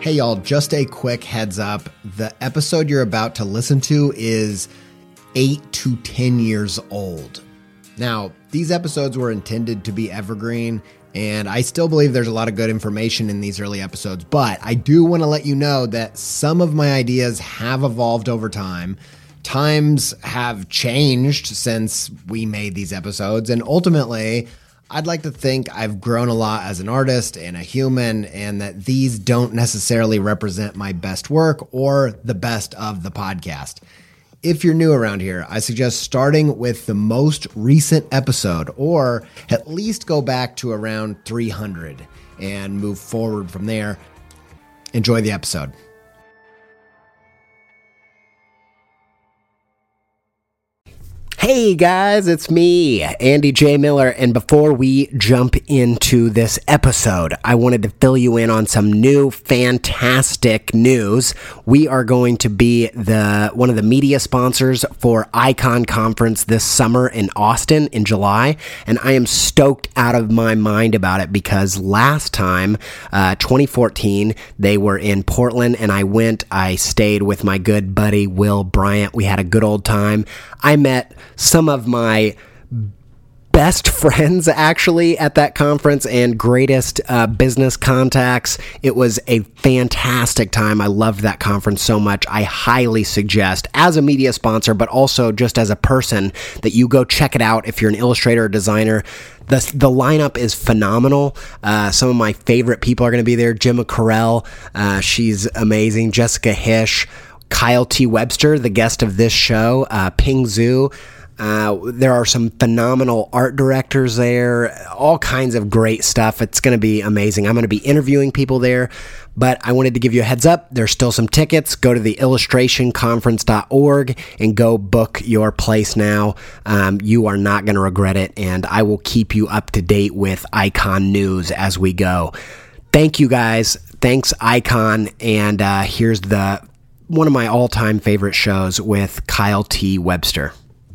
Hey y'all, just a quick heads up. The episode you're about to listen to is 8 to 10 years old. Now, these episodes were intended to be evergreen, and I still believe there's a lot of good information in these early episodes, but I do want to let you know that some of my ideas have evolved over time. Times have changed since we made these episodes, and ultimately, I'd like to think I've grown a lot as an artist and a human, and that these don't necessarily represent my best work or the best of the podcast. If you're new around here, I suggest starting with the most recent episode, or at least go back to around 300 and move forward from there. Enjoy the episode. Hey guys, it's me, Andy J. Miller, and before we jump into this episode, I wanted to fill you in on some new fantastic news. We are going to be one of the media sponsors for Icon Conference this summer in Austin in July, and I am stoked out of my mind about it because last time, 2014, they were in Portland, and I stayed with my good buddy Will Bryant. We had a good old time. I met some of my best friends actually at that conference and greatest business contacts. It was a fantastic time. I loved that conference so much. I highly suggest, as a media sponsor, but also just as a person, that you go check it out if you're an illustrator or designer. The lineup is phenomenal. Some of my favorite people are going to be there. Gemma Carell, she's amazing. Jessica Hish, Kyle T. Webster, the guest of this show, Ping Zhu. There are some phenomenal art directors there, all kinds of great stuff. It's going to be amazing. I'm going to be interviewing people there, but I wanted to give you a heads up. There's still some tickets. Go to the illustrationconference.org and go book your place now. You are not going to regret it, and I will keep you up to date with Icon news as we go. Thank you guys. Thanks, Icon, and here's one of my all-time favorite shows with Kyle T. Webster.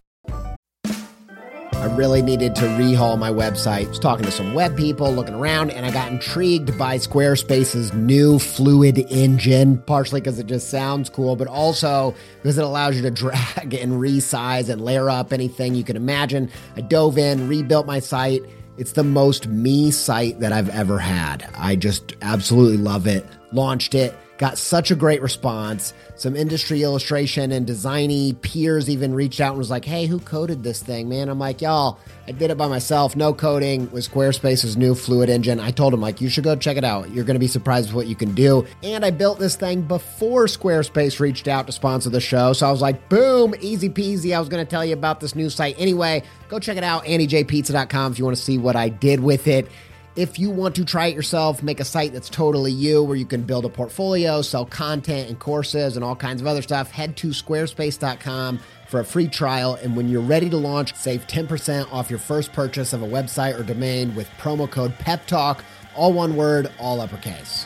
I really needed to rehaul my website. I was talking to some web people, looking around, and I got intrigued by Squarespace's new Fluid engine, partially because it just sounds cool, but also because it allows you to drag and resize and layer up anything you can imagine. I dove in, rebuilt my site. It's the most me site that I've ever had. I just absolutely love it. Launched it. Got such a great response. Some industry illustration and designy peers even reached out and was like, hey, who coded this thing, man? I'm like, y'all, I did it by myself. No coding with Squarespace's new Fluid engine. I told him, like, you should go check it out. You're going to be surprised with what you can do. And I built this thing before Squarespace reached out to sponsor the show. So I was like, boom, easy peasy. I was going to tell you about this new site anyway. Go check it out, andyjpizza.com, if you want to see what I did with it. If you want to try it yourself, make a site that's totally you, where you can build a portfolio, sell content and courses and all kinds of other stuff, head to squarespace.com for a free trial. And when you're ready to launch, save 10% off your first purchase of a website or domain with promo code PEPTALK, all one word, all uppercase.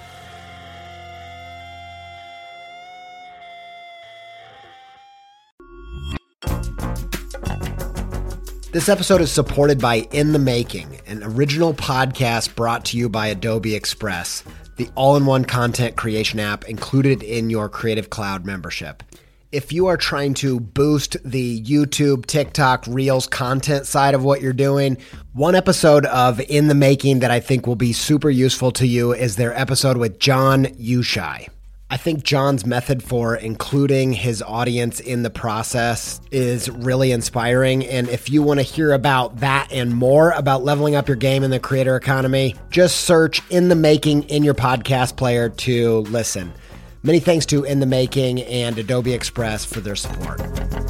This episode is supported by In the Making, an original podcast brought to you by Adobe Express, the all-in-one content creation app included in your Creative Cloud membership. If you are trying to boost the YouTube, TikTok, Reels content side of what you're doing, one episode of In the Making that I think will be super useful to you is their episode with John Ushai. I think John's method for including his audience in the process is really inspiring. And if you want to hear about that and more about leveling up your game in the creator economy, just search In the Making in your podcast player to listen. Many thanks to In the Making and Adobe Express for their support.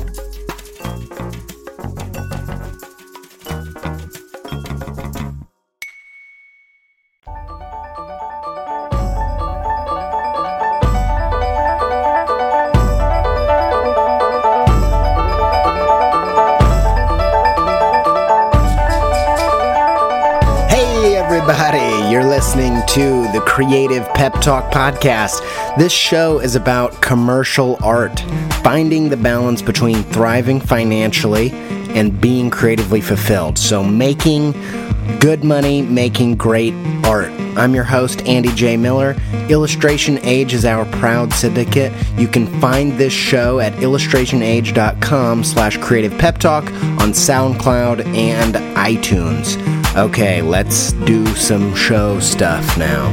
Everybody, you're listening to the Creative Pep Talk podcast. This show is about commercial art, finding the balance between thriving financially and being creatively fulfilled. So making Good money making great art. I'm your host, Andy J. Miller. Illustration Age is our proud syndicate. You can find this show at illustrationage.com/creativepeptalk on SoundCloud and iTunes. Okay, let's do some show stuff now.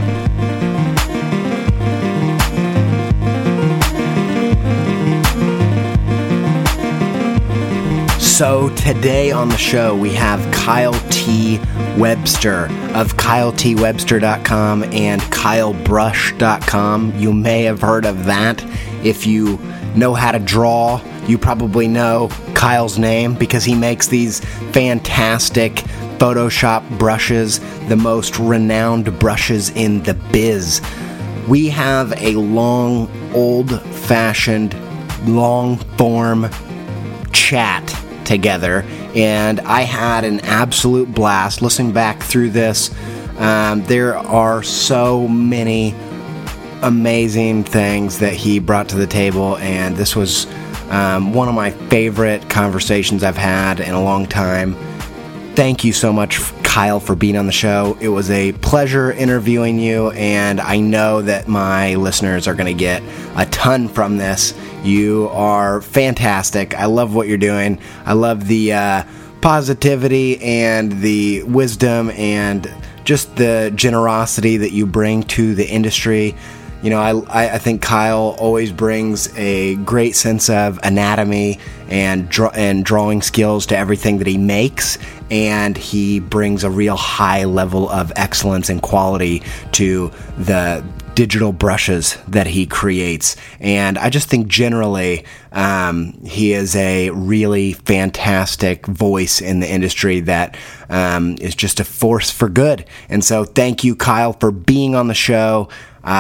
So today on the show, we have Kyle T. Webster of KyleTWebster.com and KyleBrush.com. You may have heard of that. If you know how to draw, you probably know Kyle's name because he makes these fantastic Photoshop brushes, the most renowned brushes in the biz. We have a long, old-fashioned, long-form chat together, and I had an absolute blast listening back through this. There are so many amazing things that he brought to the table, and this was one of my favorite conversations I've had in a long time. Thank you so much, Kyle, for being on the show. It was a pleasure interviewing you, and I know that my listeners are going to get a ton from this. You are fantastic. I love what you're doing. I love the positivity and the wisdom and just the generosity that you bring to the industry. You know, I think Kyle always brings a great sense of anatomy and drawing skills to everything that he makes, and he brings a real high level of excellence and quality to the digital brushes that he creates. And I just think generally he is a really fantastic voice in the industry that is just a force for good. And so thank you, Kyle, for being on the show.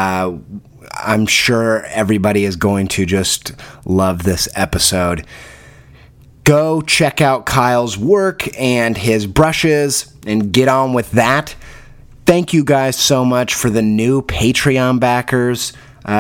I'm sure everybody is going to just love this episode. Go check out Kyle's work and his brushes and get on with that. Thank you guys so much for the new Patreon backers.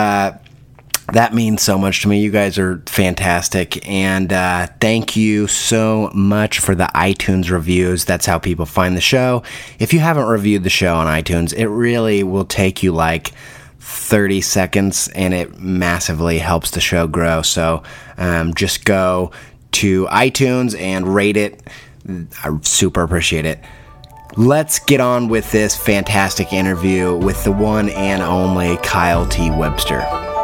That means so much to me. You guys are fantastic. And thank you so much for the iTunes reviews. That's how people find the show. If you haven't reviewed the show on iTunes, it really will take you like 30 seconds, and it massively helps the show grow. So just go to iTunes and rate it. I super appreciate it. Let's get on with this fantastic interview with the one and only Kyle T. Webster.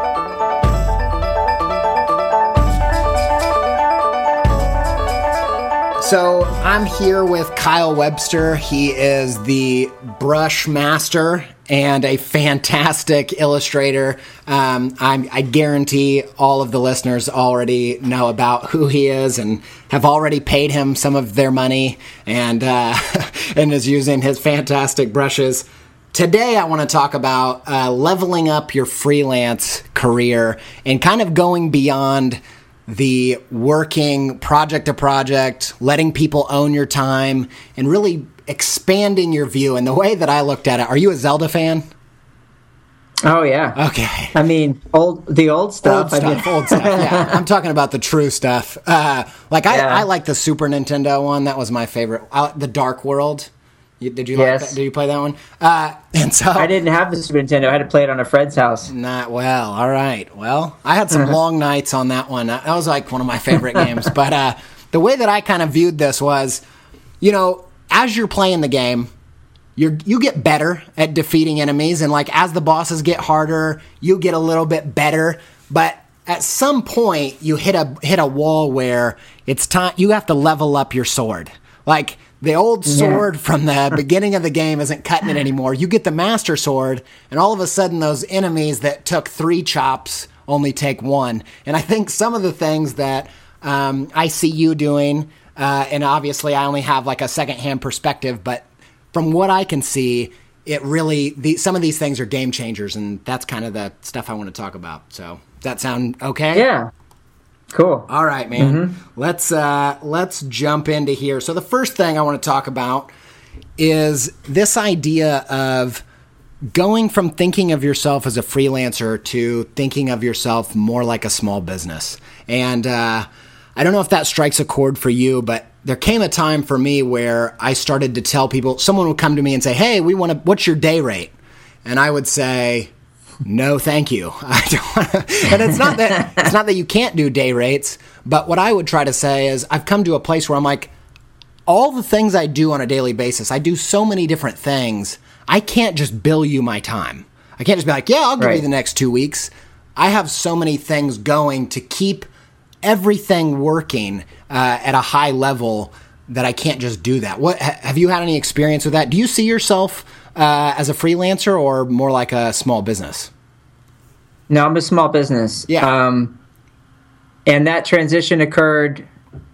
So I'm here with Kyle Webster. He is the brush master and a fantastic illustrator. I guarantee all of the listeners already know about who he is and have already paid him some of their money and is using his fantastic brushes. Today I want to talk about leveling up your freelance career and kind of going beyond the working project to project, letting people own your time, and really expanding your view. And the way that I looked at it, are you a Zelda fan? Oh, yeah. Okay. I mean, the old stuff. Old stuff, yeah. I'm talking about the true stuff. I like the Super Nintendo one. That was my favorite. The Dark World. Did you like that? Did you play that one? And so I didn't have the Super Nintendo. I had to play it on a friend's house. Not well. All right. Well, I had some long nights on that one. That was like one of my favorite games. But the way that I kind of viewed this was, you know, as you're playing the game, you get better at defeating enemies, and like as the bosses get harder, you get a little bit better. But at some point, you hit a wall where it's time you have to level up your sword. Like the old sword from the beginning of the game isn't cutting it anymore. You get the Master Sword, and all of a sudden those enemies that took 3 chops only take 1. And I think some of the things that I see you doing, and obviously I only have like a secondhand perspective, but from what I can see, it really, some of these things are game changers, and that's kind of the stuff I want to talk about. So, does that sound okay? Yeah. Cool. All right, man. Let's jump into here. So the first thing I want to talk about is this idea of going from thinking of yourself as a freelancer to thinking of yourself more like a small business. And I don't know if that strikes a chord for you, but there came a time for me where I started to tell people, someone would come to me and say, hey, what's your day rate? And I would say, no, thank you. I don't want to. And it's not that you can't do day rates, but what I would try to say is I've come to a place where I'm like, all the things I do on a daily basis, I do so many different things. I can't just bill you my time. I can't just be like, yeah, I'll give you the next 2 weeks. I have so many things going to keep everything working at a high level that I can't just do that. What have you had any experience with that? Do you see yourself as a freelancer or more like a small business? No, I'm a small business. Yeah. And that transition occurred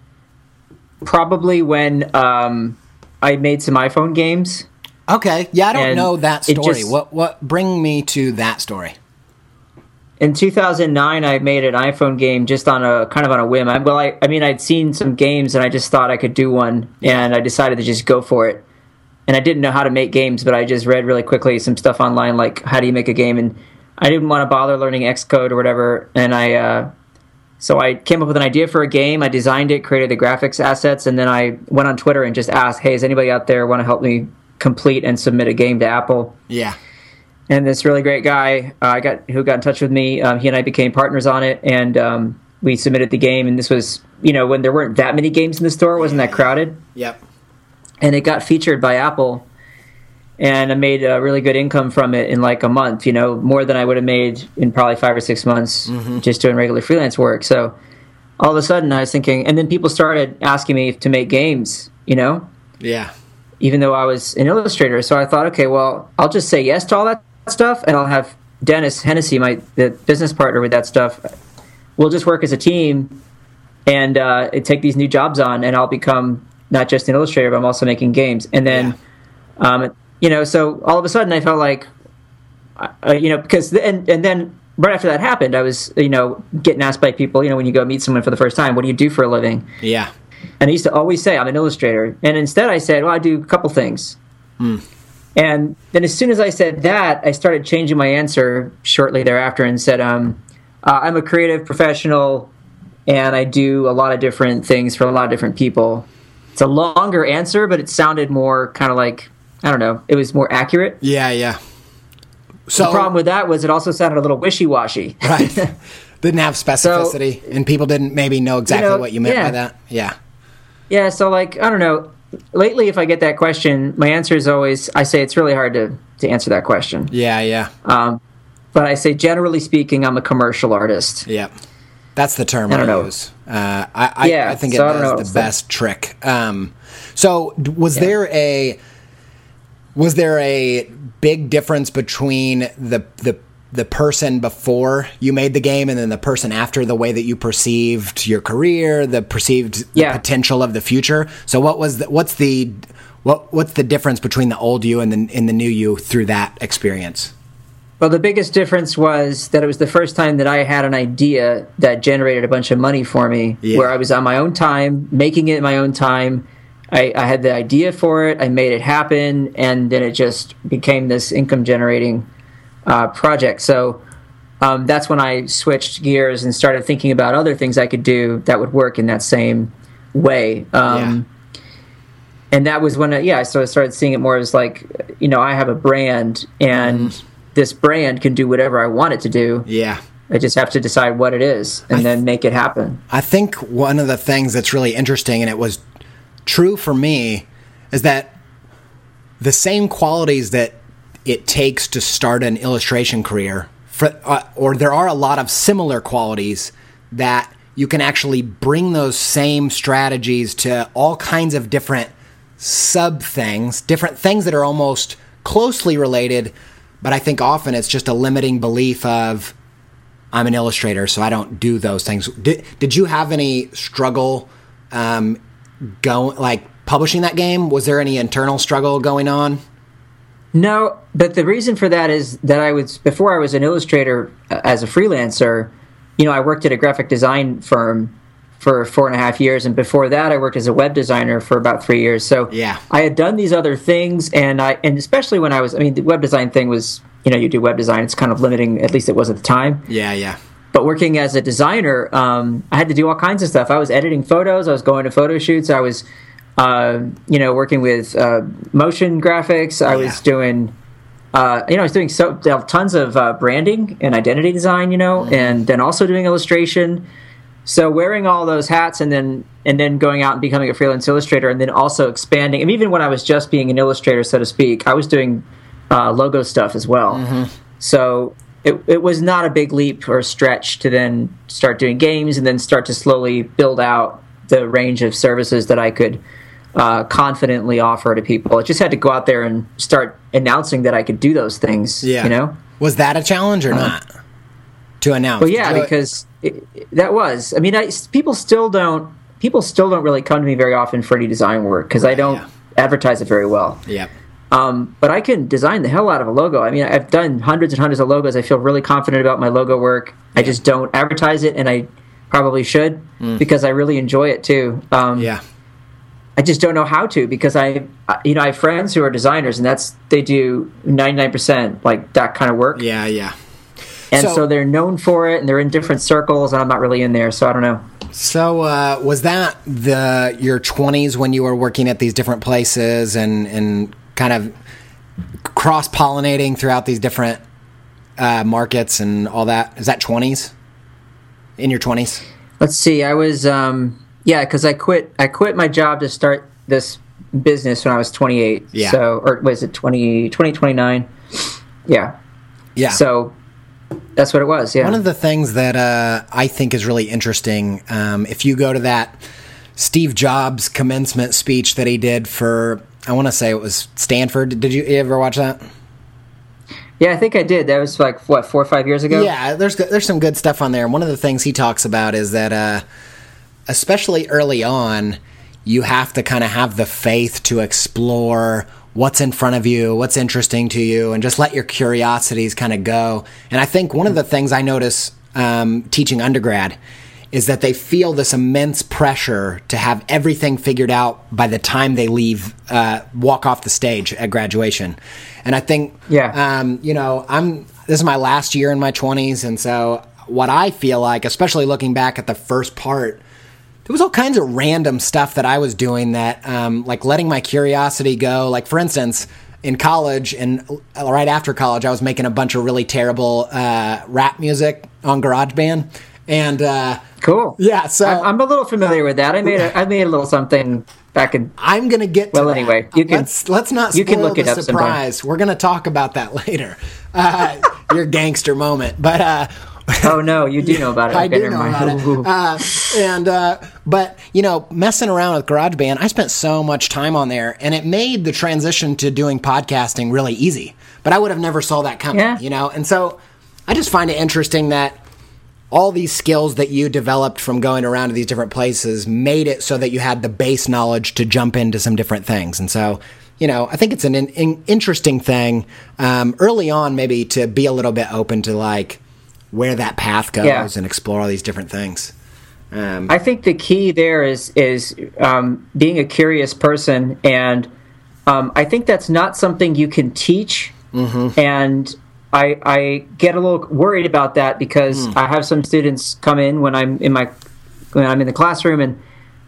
probably when I made some iPhone games. Okay. Yeah, I don't know that story. Just, what bring me to that story? In 2009, I made an iPhone game just on a whim. I'd seen some games and I just thought I could do one, and I decided to just go for it. And I didn't know how to make games, but I just read really quickly some stuff online, like how do you make a game, and I didn't want to bother learning Xcode or whatever. And so I came up with an idea for a game. I designed it, created the graphics assets, and then I went on Twitter and just asked, hey, does anybody out there want to help me complete and submit a game to Apple? Yeah. And this really great guy who got in touch with me, he and I became partners on it, and we submitted the game. And this was, when there weren't that many games in the store, it wasn't that crowded. Yep. And it got featured by Apple, and I made a really good income from it in like a month, more than I would have made in probably 5 or 6 months just doing regular freelance work. So all of a sudden I was thinking, and then people started asking me to make games, Yeah. even though I was an illustrator. So I thought, okay, well, I'll just say yes to all that stuff, and I'll have Dennis Hennessy, the business partner with that stuff. We'll just work as a team and take these new jobs on, and I'll become not just an illustrator, but I'm also making games. And then, so all of a sudden I felt like, because and then right after that happened, I was getting asked by people, when you go meet someone for the first time, what do you do for a living? Yeah. And I used to always say I'm an illustrator, and instead I said, well, I do a couple things. And then as soon as I said that, I started changing my answer shortly thereafter and said, I'm a creative professional, and I do a lot of different things for a lot of different people. It's a longer answer, but it sounded more kind of like, I don't know, it was more accurate. Yeah, yeah. So the problem with that was it also sounded a little wishy-washy. Right. Didn't have specificity, and people didn't maybe know exactly what you meant by that. Yeah. Yeah, so I don't know. Lately, if I get that question, my answer is always, I say it's really hard to answer that question. Yeah, yeah. But I say, generally speaking, I'm a commercial artist. Yeah. That's the term I use. I think it does the best trick. So was there a big difference between the person before you made the game and then the person after, the way that you perceived your career, the potential of the future? So what's the difference between the old you and the new you through that experience? Well, the biggest difference was that it was the first time that I had an idea that generated a bunch of money for me, where I was on my own time, making it in my own time. I had the idea for it, I made it happen, and then it just became this income-generating project. So that's when I switched gears and started thinking about other things I could do that would work in that same way. And that was when I started seeing it more as like, I have a brand, and this brand can do whatever I want it to do. Yeah. I just have to decide what it is and then make it happen. I think one of the things that's really interesting, and it was true for me, is that the same qualities that it takes to start an illustration career, or there are a lot of similar qualities that you can actually bring those same strategies to all kinds of different sub-things, different things that are almost closely related. But I think often it's just a limiting belief of, I'm an illustrator, so I don't do those things. Did you have any struggle publishing that game? Was there any internal struggle going on? No, but the reason for that is that before I was an illustrator as a freelancer, I worked at a graphic design firm for 4.5 years, and before that I worked as a web designer for about 3 years. So I had done these other things, and especially when the web design thing was, you do web design, it's kind of limiting, at least it was at the time. Yeah, yeah. but working as a designer, I had to do all kinds of stuff. I was editing photos. I was going to photo shoots. I was, working with motion graphics. I was doing, tons of branding and identity design, and then also doing illustration. So wearing all those hats and then going out and becoming a freelance illustrator, and then also expanding. And even when I was just being an illustrator, so to speak, I was doing logo stuff as well. Mm-hmm. So it was not a big leap or a stretch to then start doing games and then start to slowly build out the range of services that I could confidently offer to people. I just had to go out there and start announcing that I could do those things. Yeah. Was that a challenge or not to announce? Well, yeah, because that was. I mean, people still don't really come to me very often for any design work because I don't advertise it very well. Yeah. But I can design the hell out of a logo. I mean, I've done hundreds and hundreds of logos. I feel really confident about my logo work. I just don't advertise it, and I probably should because I really enjoy it too. I just don't know how to because I have friends who are designers, and they do 99% like that kind of work. Yeah, yeah. And so they're known for it, and they're in different circles, and I'm not really in there, so I don't know. So was that your 20s when you were working at these different places and kind of cross-pollinating throughout these different markets and all that? Is that 20s? In your 20s? Let's see. I was, because I quit my job to start this business when I was 28. Yeah. So, or was it 29? Yeah. Yeah. So that's what it was, yeah. One of the things that I think is really interesting, if you go to that Steve Jobs commencement speech that he did for, I want to say it was Stanford. Did you ever watch that? Yeah, I think I did. That was like, 4 or 5 years ago? Yeah, there's some good stuff on there. And one of the things he talks about is that, especially early on, you have to kind of have the faith to explore what's in front of you, what's interesting to you, and just let your curiosities kind of go. And I think one of the things I notice teaching undergrad is that they feel this immense pressure to have everything figured out by the time they walk off the stage at graduation. And I think, this is my last year in my 20s, and so what I feel like, especially looking back at the first part, there was all kinds of random stuff that I was doing that, like letting my curiosity go. Like, for instance, in college and right after college, I was making a bunch of really terrible rap music on GarageBand. And cool. Yeah, so I'm a little familiar with that. I made a little something back in. I'm going to get to that. Anyway, you can. Let's not spoil the surprise. We're going to talk about that later. Your gangster moment, but. Oh no, you do know about it. I do know about it. But messing around with GarageBand, I spent so much time on there, and it made the transition to doing podcasting really easy. But I would have never saw that coming, And so I just find it interesting that all these skills that you developed from going around to these different places made it so that you had the base knowledge to jump into some different things. And so, I think it's an interesting thing early on, maybe to be a little bit open to like where that path goes and explore all these different things. I think the key there is being a curious person, and I think that's not something you can teach. Mm-hmm. And I get a little worried about that because I have some students come in when I'm in the classroom, and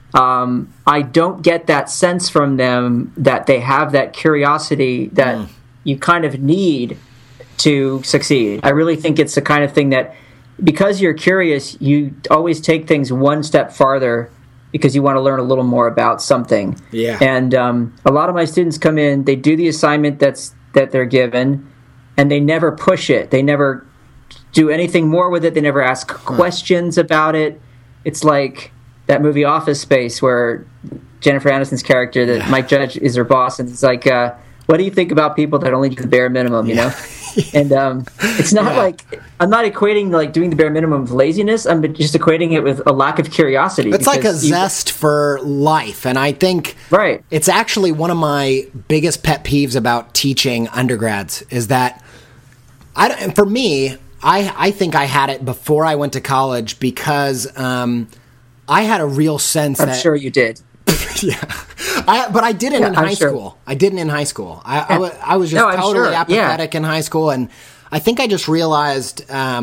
I don't get that sense from them that they have that curiosity that you kind of need to succeed. I really think it's the kind of thing that, because you're curious, you always take things one step farther because you want to learn a little more about something. Yeah. And a lot of my students come in, they do the assignment that they're given, and they never push it. They never do anything more with it. They never ask questions about it. It's like that movie Office Space where Jennifer Aniston's character, that Mike Judge is her boss, and it's like, what do you think about people that only do the bare minimum, you know? And it's not like, I'm not equating like doing the bare minimum with laziness. I'm just equating it with a lack of curiosity. It's like a zest for life. And I think it's actually one of my biggest pet peeves about teaching undergrads is that, for me, I think I had it before I went to college because I had a real sense I'm sure you did. Yeah. But I didn't in high school. I didn't in high school. I was just totally apathetic in high school. And I think I just realized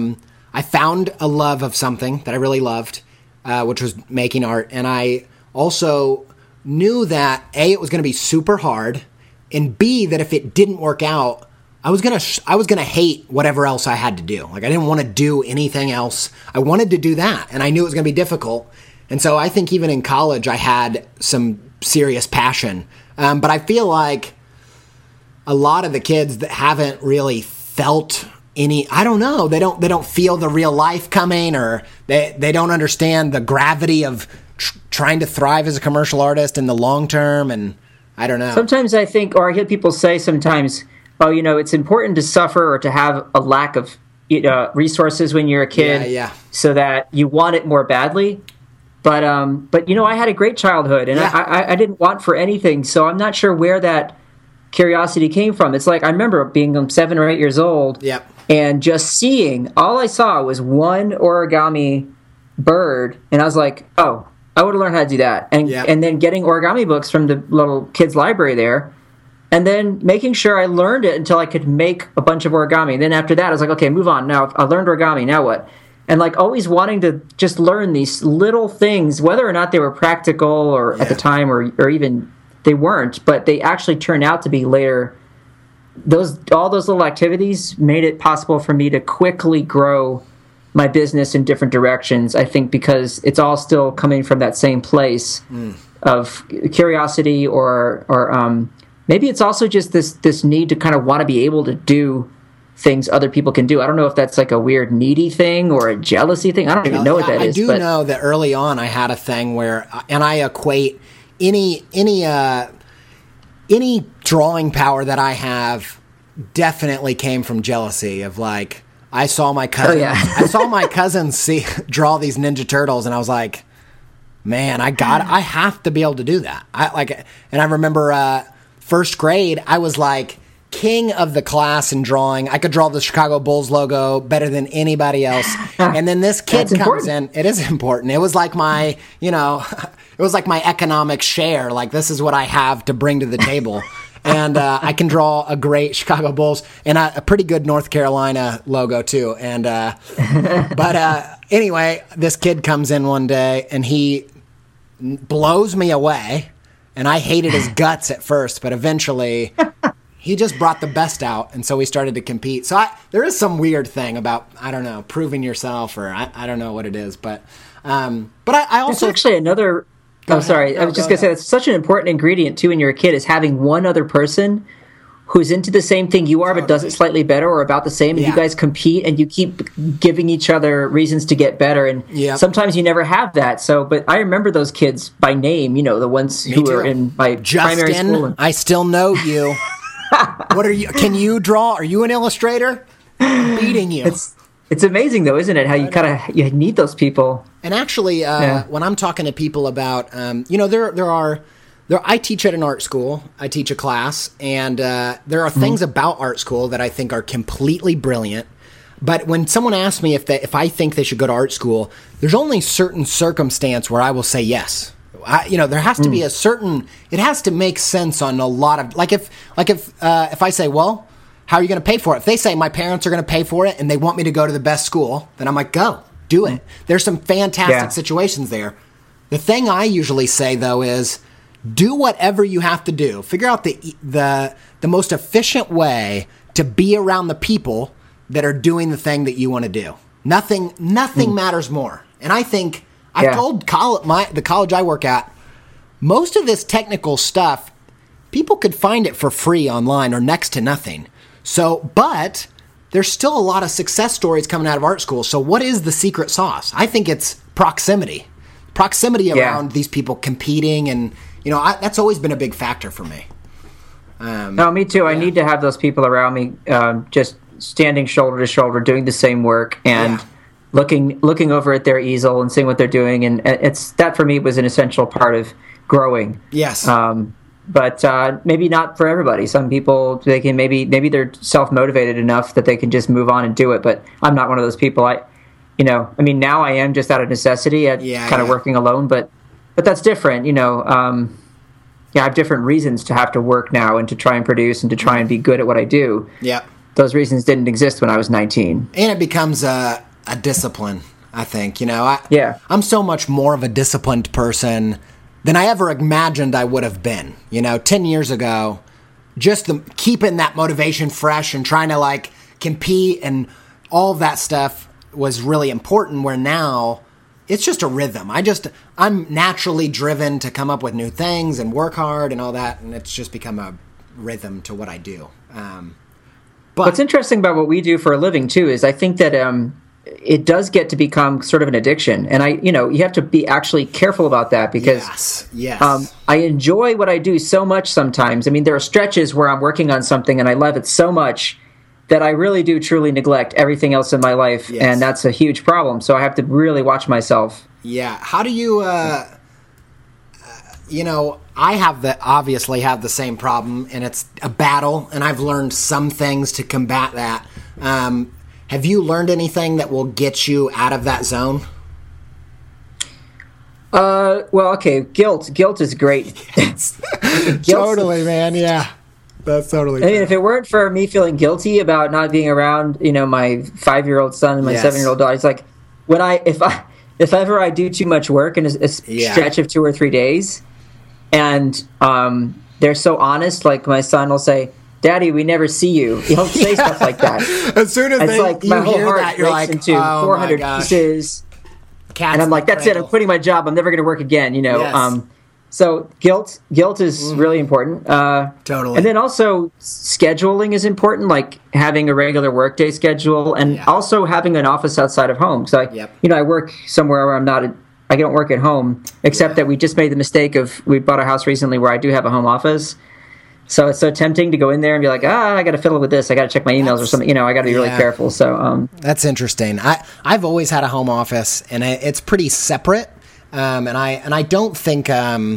I found a love of something that I really loved, which was making art. And I also knew that A, it was going to be super hard, and B, that if it didn't work out, I was gonna hate whatever else I had to do. Like, I didn't want to do anything else. I wanted to do that, and I knew it was going to be difficult. And so I think even in college, I had some serious passion. But I feel like a lot of the kids that haven't really felt any, I don't know, they don't feel the real life coming, or they don't understand the gravity of trying to thrive as a commercial artist in the long term. And I don't know. Sometimes I think, or I hear people say sometimes, oh, it's important to suffer or to have a lack of resources when you're a kid, so that you want it more badly. But I had a great childhood, and I didn't want for anything, so I'm not sure where that curiosity came from. It's like I remember being 7 or 8 years old, and just seeing, all I saw was one origami bird, and I was like, oh, I would have learned how to do that. And then getting origami books from the little kids' library there, and then making sure I learned it until I could make a bunch of origami. And then after that, I was like, okay, move on. Now I learned origami, now what? And like always wanting to just learn these little things, whether or not they were practical or at the time or even they weren't, but they actually turned out to be later. All those little activities made it possible for me to quickly grow my business in different directions, I think, because it's all still coming from that same place of curiosity or maybe it's also just this need to kind of want to be able to do things other people can do. I don't know if that's like a weird needy thing or a jealousy thing. I don't even know what that is. I do know that early on I had a thing where, and I equate any drawing power that I have definitely came from jealousy of like, I saw my cousin, I saw my cousin draw these Ninja Turtles, and I was like, man, I have to be able to do that. And I remember first grade, I was like king of the class in drawing. I could draw the Chicago Bulls logo better than anybody else. And then this kid comes in. It is important. It was like my, it was like my economic share. Like, this is what I have to bring to the table. And I can draw a great Chicago Bulls and a pretty good North Carolina logo too. And but anyway, this kid comes in one day and he blows me away. And I hated his guts at first, but eventually he just brought the best out, and so we started to compete. So there is some weird thing about, I don't know, proving yourself, or I don't know what it is, but I also... It's actually another... I was just going to say, that's such an important ingredient, too, when you're a kid, is having one other person who's into the same thing you are, but does it slightly better or about the same, and you guys compete, and you keep giving each other reasons to get better, and sometimes you never have that. So, but I remember those kids by name, the ones who were in my primary school. I still know you. What are you? Can you draw? Are you an illustrator? I'm beating you. It's amazing, though, isn't it? How you need those people. And actually, when I'm talking to people about, I teach at an art school. I teach a class, and there are things about art school that I think are completely brilliant. But when someone asks me if I think they should go to art school, there's only certain circumstance where I will say yes. There has to be a certain. It has to make sense on a lot of if I say, well, how are you going to pay for it? If they say my parents are going to pay for it and they want me to go to the best school, then I'm like, go do it. There's some fantastic situations there. The thing I usually say though is, do whatever you have to do. Figure out the most efficient way to be around the people that are doing the thing that you want to do. Nothing matters more. And I think I told the college I work at, most of this technical stuff, people could find it for free online or next to nothing. So, but there's still a lot of success stories coming out of art school. So what is the secret sauce? I think it's proximity around these people competing, and that's always been a big factor for me. No, me too. I need to have those people around me, just standing shoulder to shoulder, doing the same work, and looking over at their easel and seeing what they're doing. And it's that for me was an essential part of growing. Yes. But maybe not for everybody. Some people, they can maybe they're self-motivated enough that they can just move on and do it. But I'm not one of those people. Now I am just out of necessity at kind of working alone, but that's different, I have different reasons to have to work now and to try and produce and to try and be good at what I do. Yeah. Those reasons didn't exist when I was 19. And it becomes a a discipline, I think. I'm so much more of a disciplined person than I ever imagined I would have been. 10 years ago, just keeping that motivation fresh and trying to like compete and all of that stuff was really important, where now it's just a rhythm. I'm naturally driven to come up with new things and work hard and all that, and it's just become a rhythm to what I do. But what's interesting about what we do for a living too is I think that it does get to become sort of an addiction, and you have to be actually careful about that, because yes. I enjoy what I do so much sometimes. I mean, there are stretches where I'm working on something and I love it so much that I really do truly neglect everything else in my life, and that's a huge problem. So I have to really watch myself. Yeah. How do you? I obviously have the same problem, and it's a battle, and I've learned some things to combat that. Have you learned anything that will get you out of that zone? Well, okay, guilt is great. Totally, man. Yeah, that's totally. I mean, if it weren't for me feeling guilty about not being around, my 5-year-old son and my 7-year-old daughter, it's like if ever I do too much work in a stretch of 2 or 3 days, and they're so honest, like my son will say, "Daddy, we never see you." He'll say stuff like that. As soon as my whole heart you're like, into 400 pieces. And I'm like, that's it. I'm quitting my job. I'm never going to work again. Yes. So guilt is really important. Totally. And then also scheduling is important, like having a regular workday schedule, and also having an office outside of home. So I work somewhere where I don't work at home, except that we just made the mistake we bought a house recently where I do have a home office. So it's so tempting to go in there and be like, I got to fiddle with this. I got to check my emails or something. I got to be really careful. So that's interesting. I've always had a home office, and it's pretty separate. And I don't think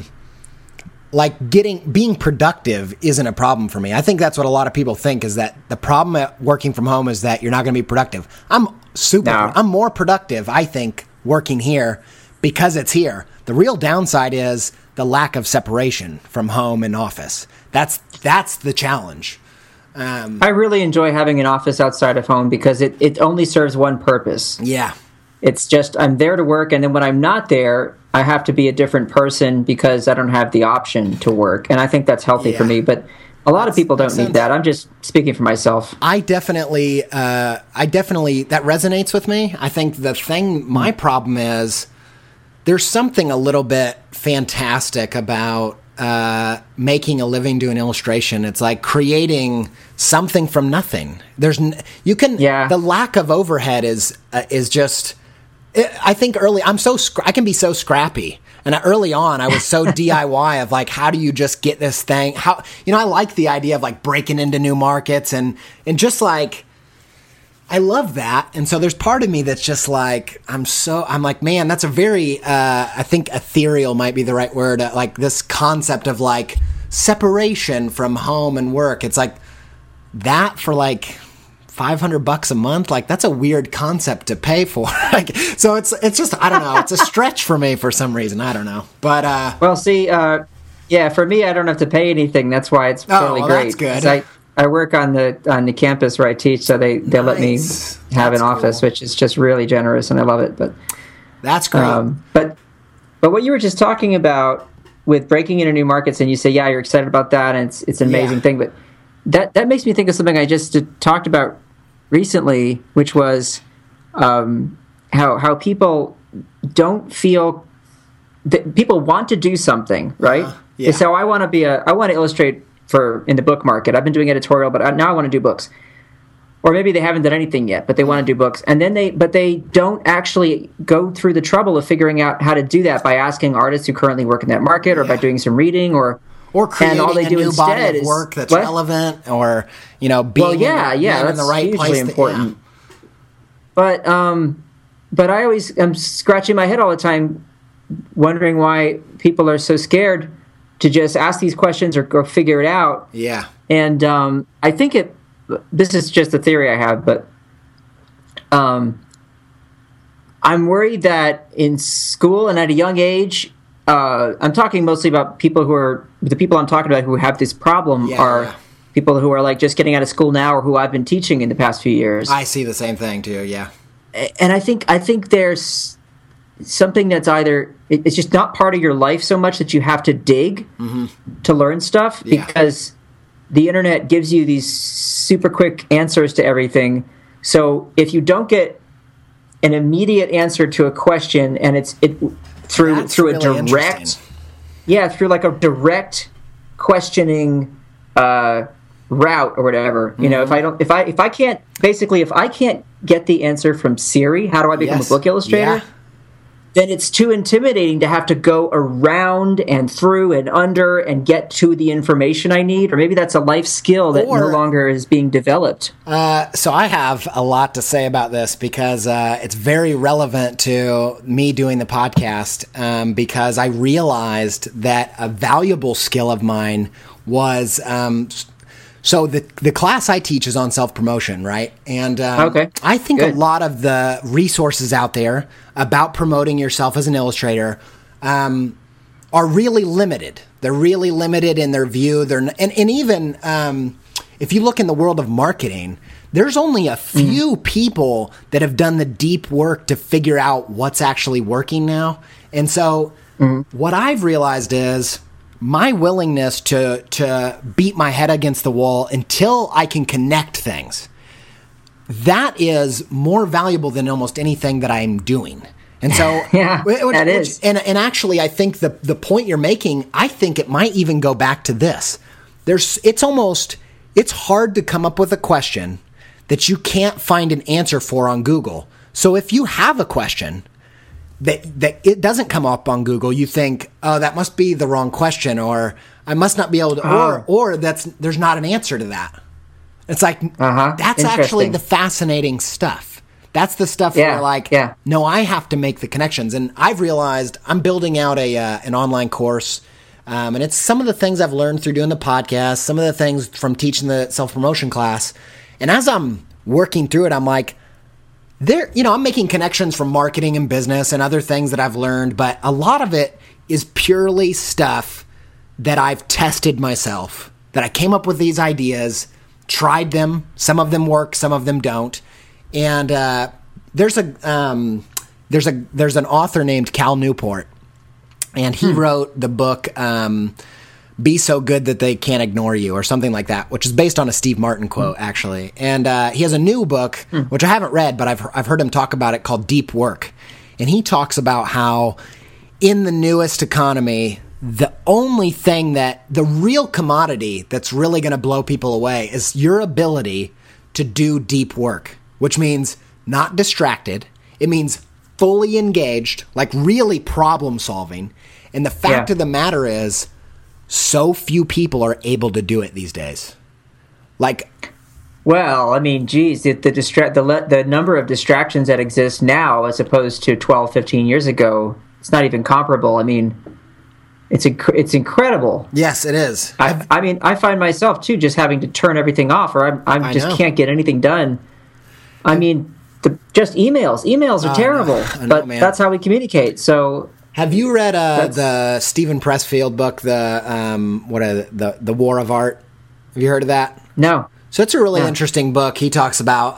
being productive isn't a problem for me. I think that's what a lot of people think, is that the problem at working from home is that you're not going to be productive. I'm more productive, I think, working here because it's here. The real downside is the lack of separation from home and office. That's the challenge. I really enjoy having an office outside of home because it only serves one purpose. Yeah. It's just I'm there to work, and then when I'm not there, I have to be a different person because I don't have the option to work. And I think that's healthy for me, but a lot of people don't need that. I'm just speaking for myself. I definitely that resonates with me. I think my problem is there's something a little bit fantastic about making a living doing illustration. It's like creating something from nothing. The lack of overhead is just. I think I can be so scrappy, and early on I was so DIY of like, how do you just get this thing? I like the idea of like breaking into new markets and just like, I love that. And so there's part of me that's just like, I'm like, man, that's a very, I think ethereal might be the right word. Like this concept of like separation from home and work. It's like that for like $500 a month. Like that's a weird concept to pay for. So it's just, I don't know. It's a stretch for me for some reason. I don't know. But, well, see, for me, I don't have to pay anything. That's why it's totally great. That's good. I work on the campus where I teach, so they let me have an office, which is just really generous, and I love it. But that's great. But what you were just talking about with breaking into new markets, and you say, you're excited about that, and it's an amazing thing. But that makes me think of something I just talked about recently, which was how people don't feel that people want to do something, right? So I want to illustrate in the book market. I've been doing editorial, but now I want to do books. Or maybe they haven't done anything yet, but they want to do books. And then they don't actually go through the trouble of figuring out how to do that by asking artists who currently work in that market, or by doing some reading, or creating all they a do new body of is work that's relevant, or being in the right hugely place. Important. But I'm scratching my head all the time, wondering why people are so scared to just ask these questions or figure it out. Yeah. And I think this is just a theory I have, but I'm worried that in school and at a young age, I'm talking mostly about the people I'm talking about who have this problem are people who are like just getting out of school now, or who I've been teaching in the past few years. I see the same thing too, yeah. and I think there's something that's either it's just not part of your life so much that you have to dig to learn stuff, because the internet gives you these super quick answers to everything. So if you don't get an immediate answer to a question, and it's through really a direct, through like a direct questioning route or whatever. You know, if I can't get the answer from Siri, how do I become a book illustrator? Yeah. Then it's too intimidating to have to go around and through and under and get to the information I need. Or maybe that's a life skill that no longer is being developed. So I have a lot to say about this, because it's very relevant to me doing the podcast, because I realized that a valuable skill of mine was... So the class I teach is on self-promotion, right? And I think a lot of the resources out there about promoting yourself as an illustrator are really limited. They're really limited in their view. And even if you look in the world of marketing, there's only a few people that have done the deep work to figure out what's actually working now. And so what I've realized is... my willingness to beat my head against the wall until I can connect things, that is more valuable than almost anything that I'm doing. And so, that is. And actually, I think the point you're making, I think it might even go back to this. It's hard to come up with a question that you can't find an answer for on Google. So if you have a question that it doesn't come up on Google, you think, oh, that must be the wrong question, or I must not be able to, or there's not an answer to that. It's like, that's actually the fascinating stuff. That's the stuff where no, I have to make the connections. And I've realized I'm building out an online course, and it's some of the things I've learned through doing the podcast, some of the things from teaching the self-promotion class. And as I'm working through it, I'm like, I'm making connections from marketing and business and other things that I've learned, but a lot of it is purely stuff that I've tested myself, that I came up with these ideas, tried them. Some of them work, some of them don't. And there's an author named Cal Newport, and he wrote the book Be So Good That They Can't Ignore You, or something like that, which is based on a Steve Martin quote, actually. And he has a new book, which I haven't read, but I've heard him talk about it, called Deep Work. And he talks about how in the newest economy, the only thing the real commodity that's really going to blow people away is your ability to do deep work, which means not distracted. It means fully engaged, like really problem solving. And the fact of the matter is, so few people are able to do it these days. Well, I mean, geez, the number of distractions that exist now as opposed to 12, 15 years ago, it's not even comparable. I mean, it's incredible. Yes, it is. I mean, I find myself, too, just having to turn everything off, or I just can't get anything done. I mean, just emails. Emails are terrible, but that's how we communicate, so... Have you read the Stephen Pressfield book, the War of Art? Have you heard of that? No. So it's a really interesting book. He talks about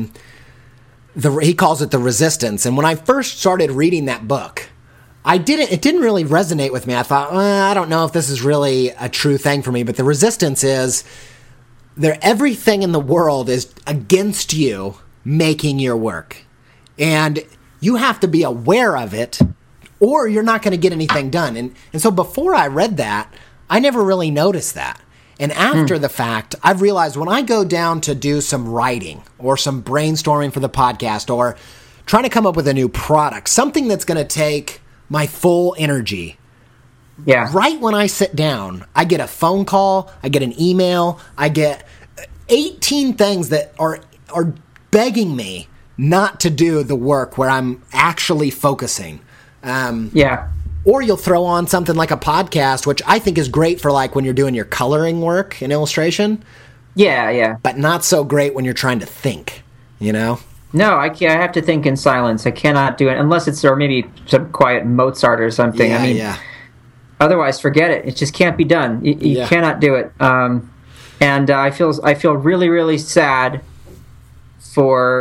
he calls it The Resistance. And when I first started reading that book, it didn't really resonate with me. I thought, I don't know if this is really a true thing for me. But the resistance is everything in the world is against you making your work, and you have to be aware of it, or you're not going to get anything done. And so before I read that, I never really noticed that. And after the fact, I've realized when I go down to do some writing or some brainstorming for the podcast or trying to come up with a new product, something that's going to take my full energy, right when I sit down, I get a phone call, I get an email, I get 18 things that are begging me not to do the work where I'm actually focusing. Or you'll throw on something like a podcast, which I think is great for like when you're doing your coloring work and illustration. Yeah. But not so great when you're trying to think, you know? No, I can't. I have to think in silence. I cannot do it unless it's or maybe some quiet Mozart or something. Otherwise, forget it. It just can't be done. You cannot do it. And I feel really, really sad for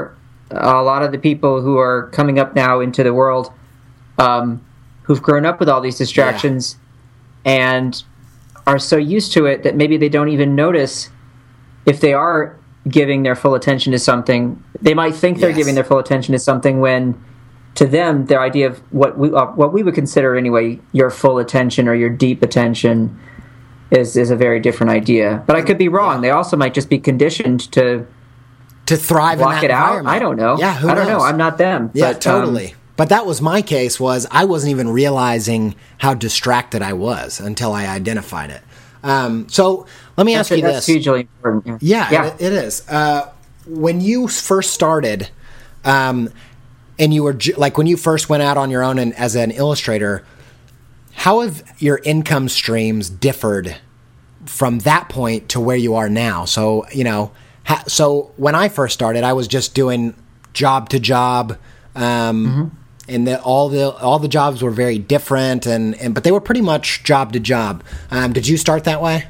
a lot of the people who are coming up now into the world, who've grown up with all these distractions and are so used to it that maybe they don't even notice if they are giving their full attention to something. They might think they're giving their full attention to something when, to them, their idea of what we would consider anyway your full attention or your deep attention is a very different idea. But I could be wrong. They also might just be conditioned to thrive in that environment. I don't know. Yeah, I don't know. I'm not them. Yeah, but, totally. But that was my case. Was I wasn't even realizing how distracted I was until I identified it. So let me ask you this. That's hugely important. Yeah. It is. When you first started, and you were like when you first went out on your own and as an illustrator, how have your income streams differed from that point to where you are now? So, so when I first started, I was just doing job to job, and all the jobs were very different, but they were pretty much job to job. Did you start that way?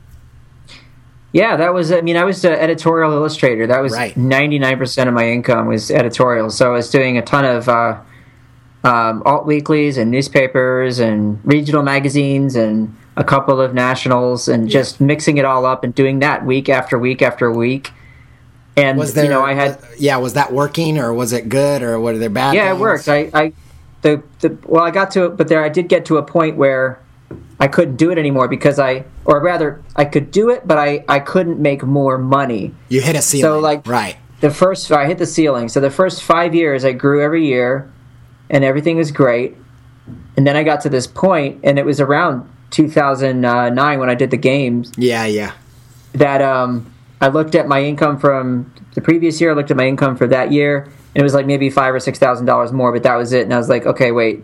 Yeah, that was. I mean, I was an editorial illustrator. That was 99% of my income was editorial. So I was doing a ton of alt weeklies and newspapers and regional magazines and a couple of nationals, and just mixing it all up and doing that week after week after week. And was there, I had was that working, or was it good, or were there bad? Yeah, things? It worked. I got to it, but I did get to a point where I couldn't do it anymore because I could do it, but I couldn't make more money. You hit a ceiling. So right. I hit the ceiling. So the first 5 years I grew every year and everything was great. And then I got to this point, and it was around 2009 when I did the games. Yeah. That I looked at my income from the previous year, I looked at my income for that year, and it was like maybe $5,000 or $6,000 more, but that was it. And I was like, okay, wait,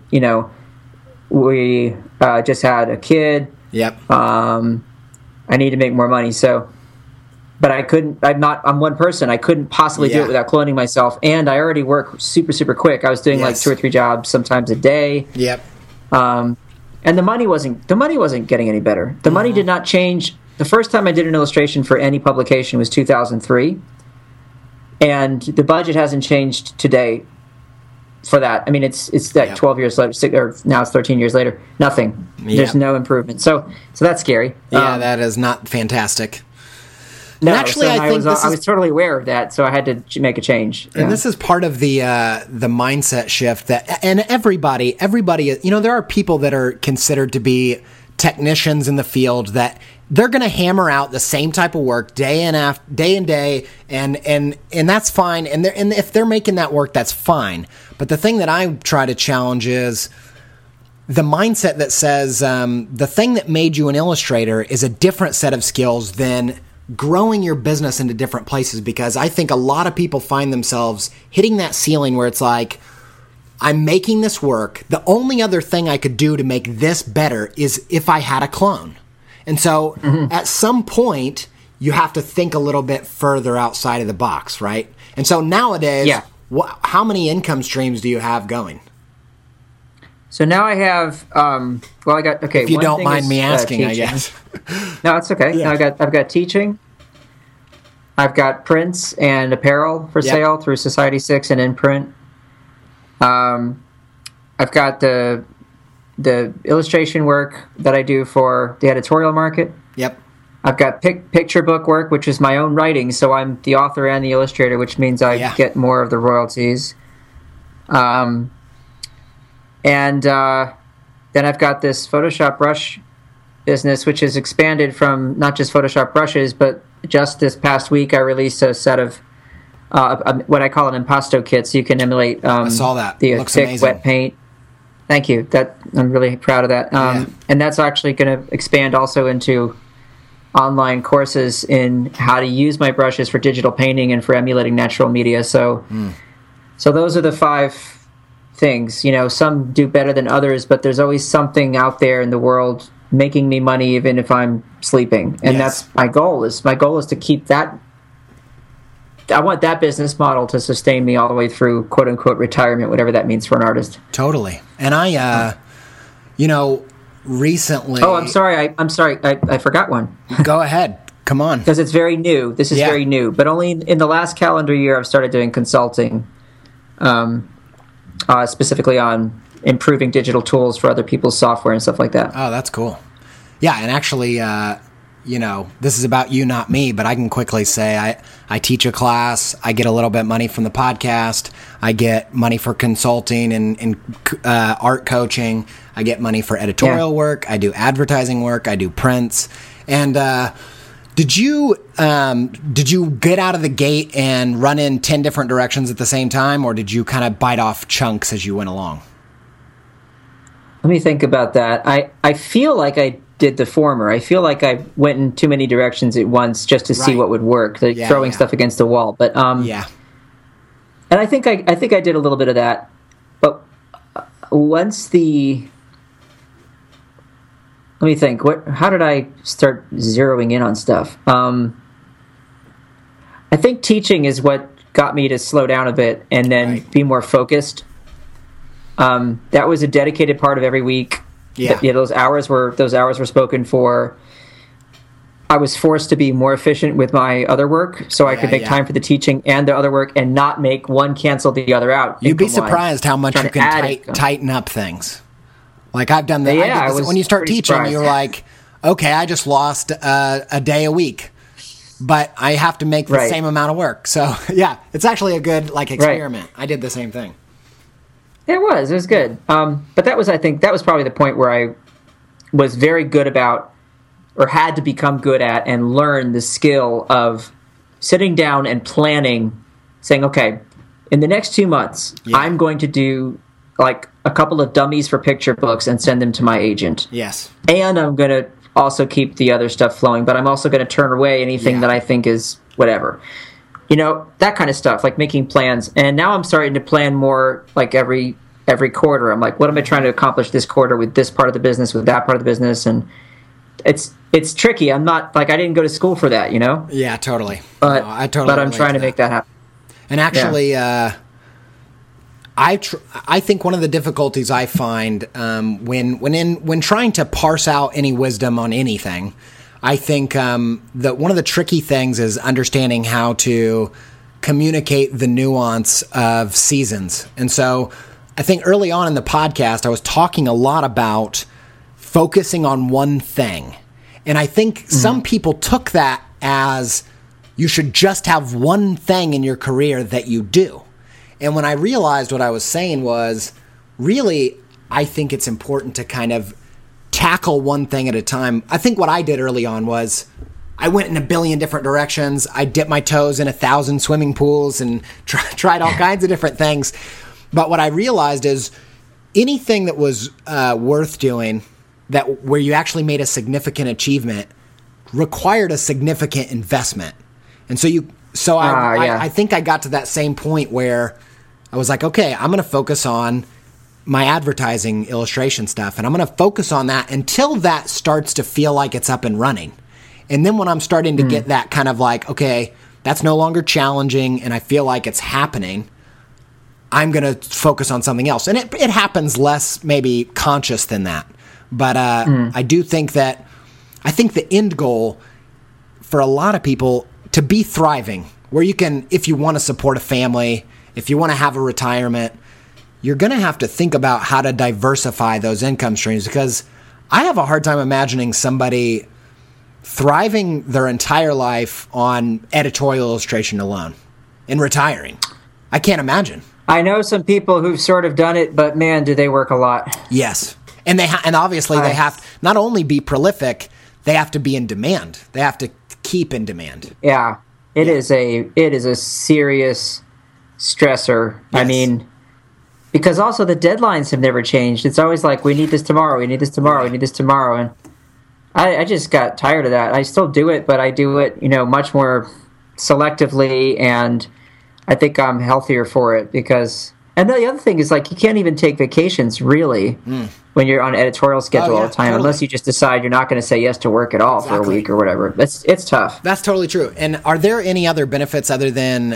we just had a kid. Yep. I need to make more money. So, but I couldn't. I'm one person. I couldn't possibly do it without cloning myself. And I already work super, super quick. I was doing like 2 or 3 jobs sometimes a day. Yep. And the money wasn't getting any better. The money did not change. The first time I did an illustration for any publication was 2003, and the budget hasn't changed today for that. I mean, it's 12 years later, or now it's 13 years later. Nothing. Yep. There's no improvement. So that's scary. Yeah, that is not fantastic. No, actually, I was totally aware of that, so I had to make a change. And this is part of the mindset shift and everybody, there are people that are considered to be technicians in the field that they're going to hammer out the same type of work day and day, and that's fine. And if they're making that work, that's fine. But the thing that I try to challenge is the mindset that says the thing that made you an illustrator is a different set of skills than growing your business into different places, because I think a lot of people find themselves hitting that ceiling where it's like, I'm making this work. The only other thing I could do to make this better is if I had a clone. And so at some point, you have to think a little bit further outside of the box, right? And so nowadays, how many income streams do you have going? So now I have, if you don't mind me asking, I guess. No, it's okay. Yeah. I've got teaching. I've got prints and apparel for sale through Society6 and Imprint. I've got the illustration work that I do for the editorial market. Yep. I've got picture book work, which is my own writing, so I'm the author and the illustrator, which means I get more of the royalties. And then I've got this Photoshop brush business, which has expanded from not just Photoshop brushes, but just this past week I released a set of what I call an impasto kit, so you can emulate I saw that. The Looks thick, amazing. wet paint. Thank you. I'm really proud of that. And that's actually going to expand also into online courses in how to use my brushes for digital painting and for emulating natural media. So those are the 5 things. Some do better than others, but there's always something out there in the world making me money even if I'm sleeping. And that's my goal. My goal is to keep that. I want that business model to sustain me all the way through quote unquote retirement, whatever that means for an artist. Totally. And I recently. Oh, I'm sorry. I forgot one. Go ahead. Come on. Because it's very new. This is very new. But only in the last calendar year I've started doing consulting, specifically on improving digital tools for other people's software and stuff like that. Oh, that's cool. Yeah, and actually, this is about you, not me, but I can quickly say I teach a class. I get a little bit money from the podcast. I get money for consulting and art coaching. I get money for editorial work. I do advertising work. I do prints. And did you get out of the gate and run in 10 different directions at the same time, or did you kind of bite off chunks as you went along? Let me think about that. I feel like I did the former. I feel like I went in too many directions at once just to see what would work, like throwing stuff against the wall. But and I think I did a little bit of that. But once let me think. How did I start zeroing in on stuff? I think teaching is what got me to slow down a bit and then be more focused. That was a dedicated part of every week. Yeah, those hours were spoken for. I was forced to be more efficient with my other work, so I could make time for the teaching and the other work, and not make one cancel the other out. You'd be surprised how much you can tighten up things. Like I've done that. I did this. When you start teaching, surprised. You're like, okay, I just lost a day a week, but I have to make the same amount of work. So yeah, it's actually a good experiment. I did the same thing. It was good. But I think that was probably the point where I was very good about, or had to become good at and learn the skill of sitting down and planning, saying, okay, in the next 2 months, I'm going to do like a couple of dummies for picture books and send them to my agent. Yes. And I'm going to also keep the other stuff flowing, but I'm also going to turn away anything that I think is whatever. That kind of stuff, like making plans. And now I'm starting to plan more like every quarter. I'm like, what am I trying to accomplish this quarter with this part of the business, with that part of the business? And it's tricky. I'm not I didn't go to school for that, Yeah, totally. But I'm trying to make that happen. And actually, I think one of the difficulties I find when trying to parse out any wisdom on anything, I think that one of the tricky things is understanding how to communicate the nuance of seasons. And so I think early on in the podcast, I was talking a lot about focusing on one thing. And I think some people took that as you should just have one thing in your career that you do. And when I realized what I was saying was, really, I think it's important to kind of tackle one thing at a time. I think what I did early on was I went in a billion different directions. I dipped my toes in 1,000 swimming pools and tried all kinds of different things. But what I realized is anything that was worth doing, where you actually made a significant achievement, required a significant investment. And so I think I got to that same point where I was like, okay, I'm going to focus on my advertising illustration stuff, and I'm going to focus on that until that starts to feel like it's up and running. And then when I'm starting to get that kind of like, okay, that's no longer challenging and I feel like it's happening, I'm going to focus on something else. And it happens less maybe conscious than that. But I do think the end goal for a lot of people to be thriving, where you can, if you want to support a family, if you want to have a retirement, you're going to have to think about how to diversify those income streams, because I have a hard time imagining somebody thriving their entire life on editorial illustration alone and retiring. I can't imagine. I know some people who've sort of done it, but man, do they work a lot. Yes. And and obviously they have to not only be prolific, they have to be in demand. They have to keep in demand. Yeah. It is a serious stressor. Yes. I mean, because also the deadlines have never changed. It's always like, we need this tomorrow, we need this tomorrow, we need this tomorrow. And I just got tired of that. I still do it, but I do it, much more selectively, and I think I'm healthier for it because... And the other thing is, like, you can't even take vacations, really, when you're on an editorial schedule all the time, unless you just decide you're not going to say yes to work at all for a week or whatever. It's tough. That's totally true. And are there any other benefits other than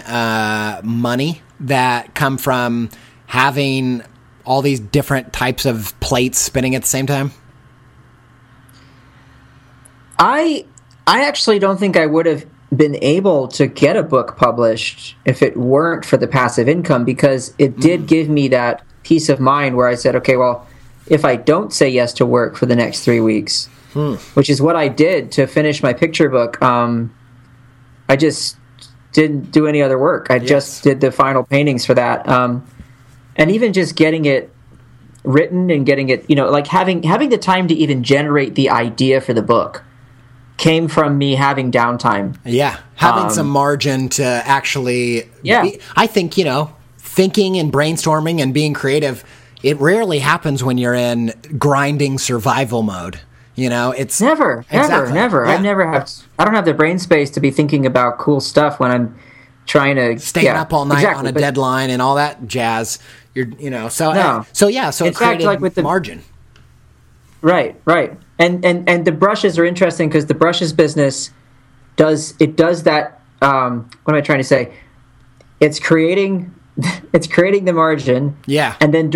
money that come from having all these different types of plates spinning at the same time? I I actually don't think I would have been able to get a book published if it weren't for the passive income, because it did give me that peace of mind where I said, okay, well, if I don't say yes to work for the next 3 weeks, which is what I did to finish my picture book, I just didn't do any other work. I just did the final paintings for that. And even just getting it written and getting it, like having the time to even generate the idea for the book came from me having downtime. Yeah, having some margin to actually... I think, thinking and brainstorming and being creative, it rarely happens when you're in grinding survival mode. It's... Never. Yeah. I don't have the brain space to be thinking about cool stuff when I'm trying to... Staying up all night on a deadline and all that jazz. So it created like with the margin. Right. And the brushes are interesting because the brushes business does that. What am I trying to say? It's creating the margin. Yeah. And then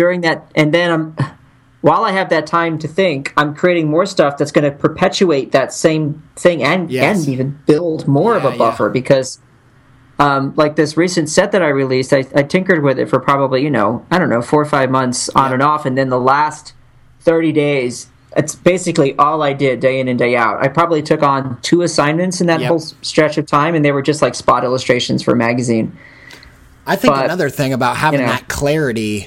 while I have that time to think, I'm creating more stuff that's going to perpetuate that same thing and even build more of a buffer because, like this recent set that I released, I tinkered with it for probably 4 or 5 months on and off, and then the last 30 days. It's basically all I did day in and day out. I probably took on 2 assignments in that whole stretch of time, and they were just like spot illustrations for a magazine. I think another thing about having that clarity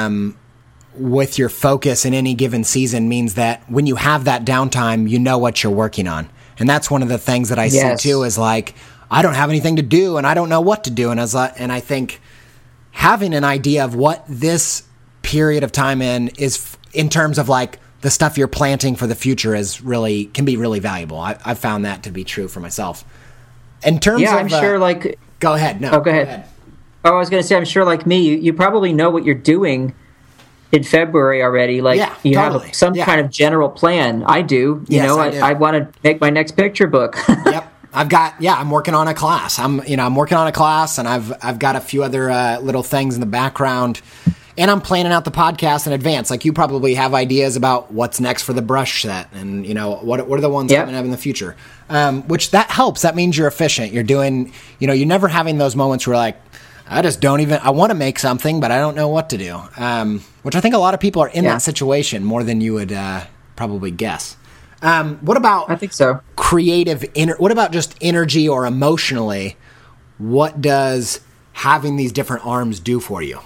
with your focus in any given season means that when you have that downtime, you know what you're working on. And that's one of the things that I see too is like, I don't have anything to do and I don't know what to do. And I think having an idea of what this period of time is in terms of like, the stuff you're planting for the future can be really valuable. I've found that to be true for myself. In terms of... I'm sure like... Go ahead. No, go ahead. Oh, I was going to say, I'm sure like me, you probably know what you're doing in February already. Like you totally. Have some kind of general plan. I do. I want to make my next picture book. Yep. I'm working on a class. I'm working on a class and I've got a few other little things in the background. And I'm planning out the podcast in advance. Like you probably have ideas about what's next for the brush set and, what are the ones coming up in the future. Which that helps. That means you're efficient. You're doing, you're never having those moments where like, I want to make something, but I don't know what to do. Which I think a lot of people are in that situation more than you would probably guess. What about... I think so. What about just energy or emotionally? What does having these different arms do for you?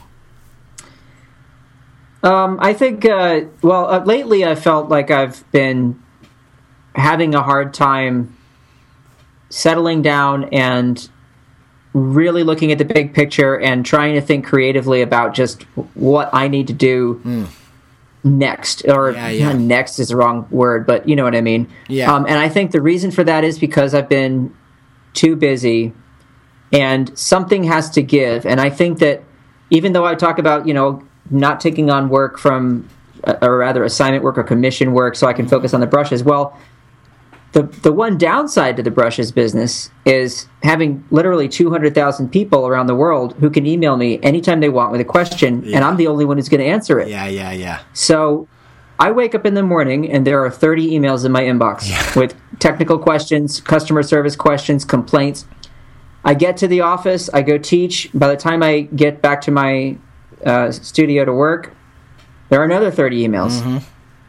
I think, lately I felt like I've been having a hard time settling down and really looking at the big picture and trying to think creatively about just what I need to do next. Or next is the wrong word, but you know what I mean. Yeah. And I think the reason for that is because I've been too busy and something has to give. And I think that even though I talk about, not taking on work from, or rather assignment work or commission work so I can focus on the brushes. Well, the one downside to the brushes business is having literally 200,000 people around the world who can email me anytime they want with a question, and I'm the only one who's going to answer it. Yeah. So I wake up in the morning and there are 30 emails in my inbox with technical questions, customer service questions, complaints. I get to the office, I go teach. By the time I get back to my studio to work, there are another 30 emails.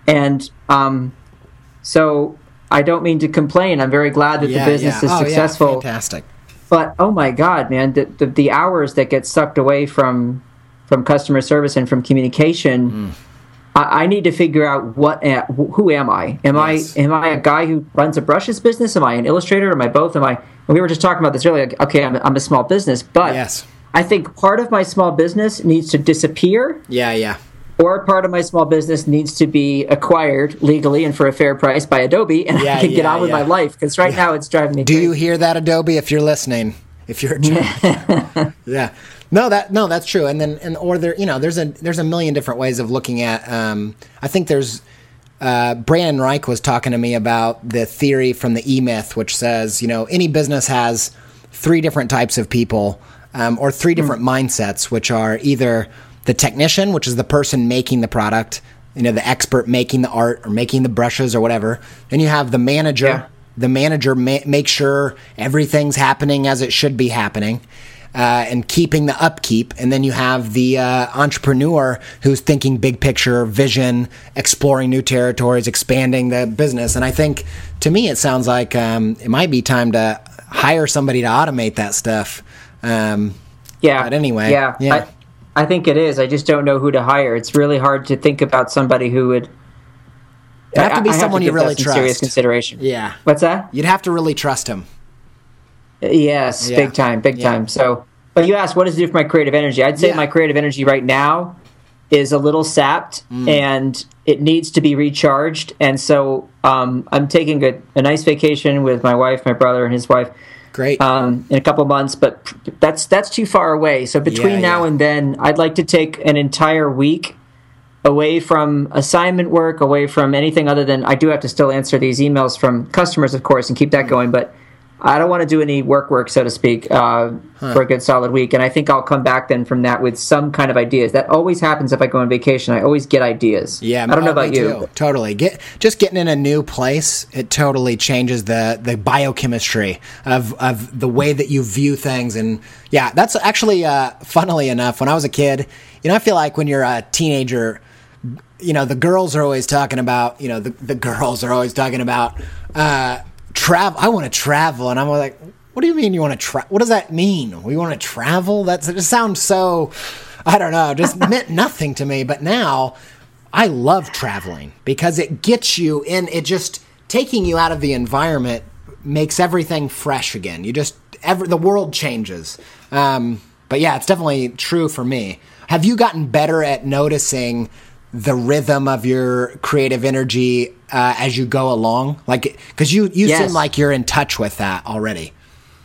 And so I don't mean to complain. I'm very glad that the business is successful. Yeah, fantastic. But oh my God, man, the hours that get sucked away from customer service and from communication, I need to figure out who am I? Am I a guy who runs a brushes business? Am I an illustrator? Am I both? We were just talking about this earlier. Okay, I'm a small business, but I think part of my small business needs to disappear. Yeah. Or part of my small business needs to be acquired legally and for a fair price by Adobe, and I can get on with my life, because right now it's driving me crazy. Do you hear that, Adobe, if you're listening? If you're yeah. No, that's true. And then there's a million different ways of looking at I think there's Brandon Reich was talking to me about the theory from the E-Myth, which says, any business has 3 different types of people, or 3 different mindsets, which are either the technician, which is the person making the product, the expert making the art or making the brushes or whatever. Then you have the manager, the manager makes sure everything's happening as it should be happening. And keeping the upkeep. And then you have the entrepreneur who's thinking big picture, vision, exploring new territories, expanding the business. And I think, to me, it sounds like it might be time to hire somebody to automate that stuff. Yeah. But anyway. Yeah. I think it is. I just don't know who to hire. It's really hard to think about somebody who would... It'd have to be someone you really trust. Serious consideration. Yeah. What's that? You'd have to really trust him. Yes, yeah. Big time. So, but you asked, what does it do for my creative energy? I'd say my creative energy right now is a little sapped, and it needs to be recharged. And so I'm taking a nice vacation with my wife, my brother, and his wife. Great. In a couple months, but that's too far away. So between now and then, I'd like to take an entire week away from assignment work, away from anything other than, I do have to still answer these emails from customers, of course, and keep that going, but I don't want to do any work, so to speak, for a good solid week. And I think I'll come back then from that with some kind of ideas. That always happens if I go on vacation. I always get ideas. Yeah, I don't know about you. Too. Totally. Just getting in a new place, it totally changes the biochemistry of the way that you view things. And yeah, that's actually, funnily enough, when I was a kid, I feel like when you're a teenager, the girls are always talking about, the girls are always talking about, travel. I want to travel. And I'm like, what do you mean you want to travel? What does that mean? We want to travel? It just sounds so, I don't know, just meant nothing to me. But now I love traveling because it gets you in, it just taking you out of the environment makes everything fresh again. The world changes. But yeah, it's definitely true for me. Have you gotten better at noticing the rhythm of your creative energy as you go along? Like, because you seem like you're in touch with that already.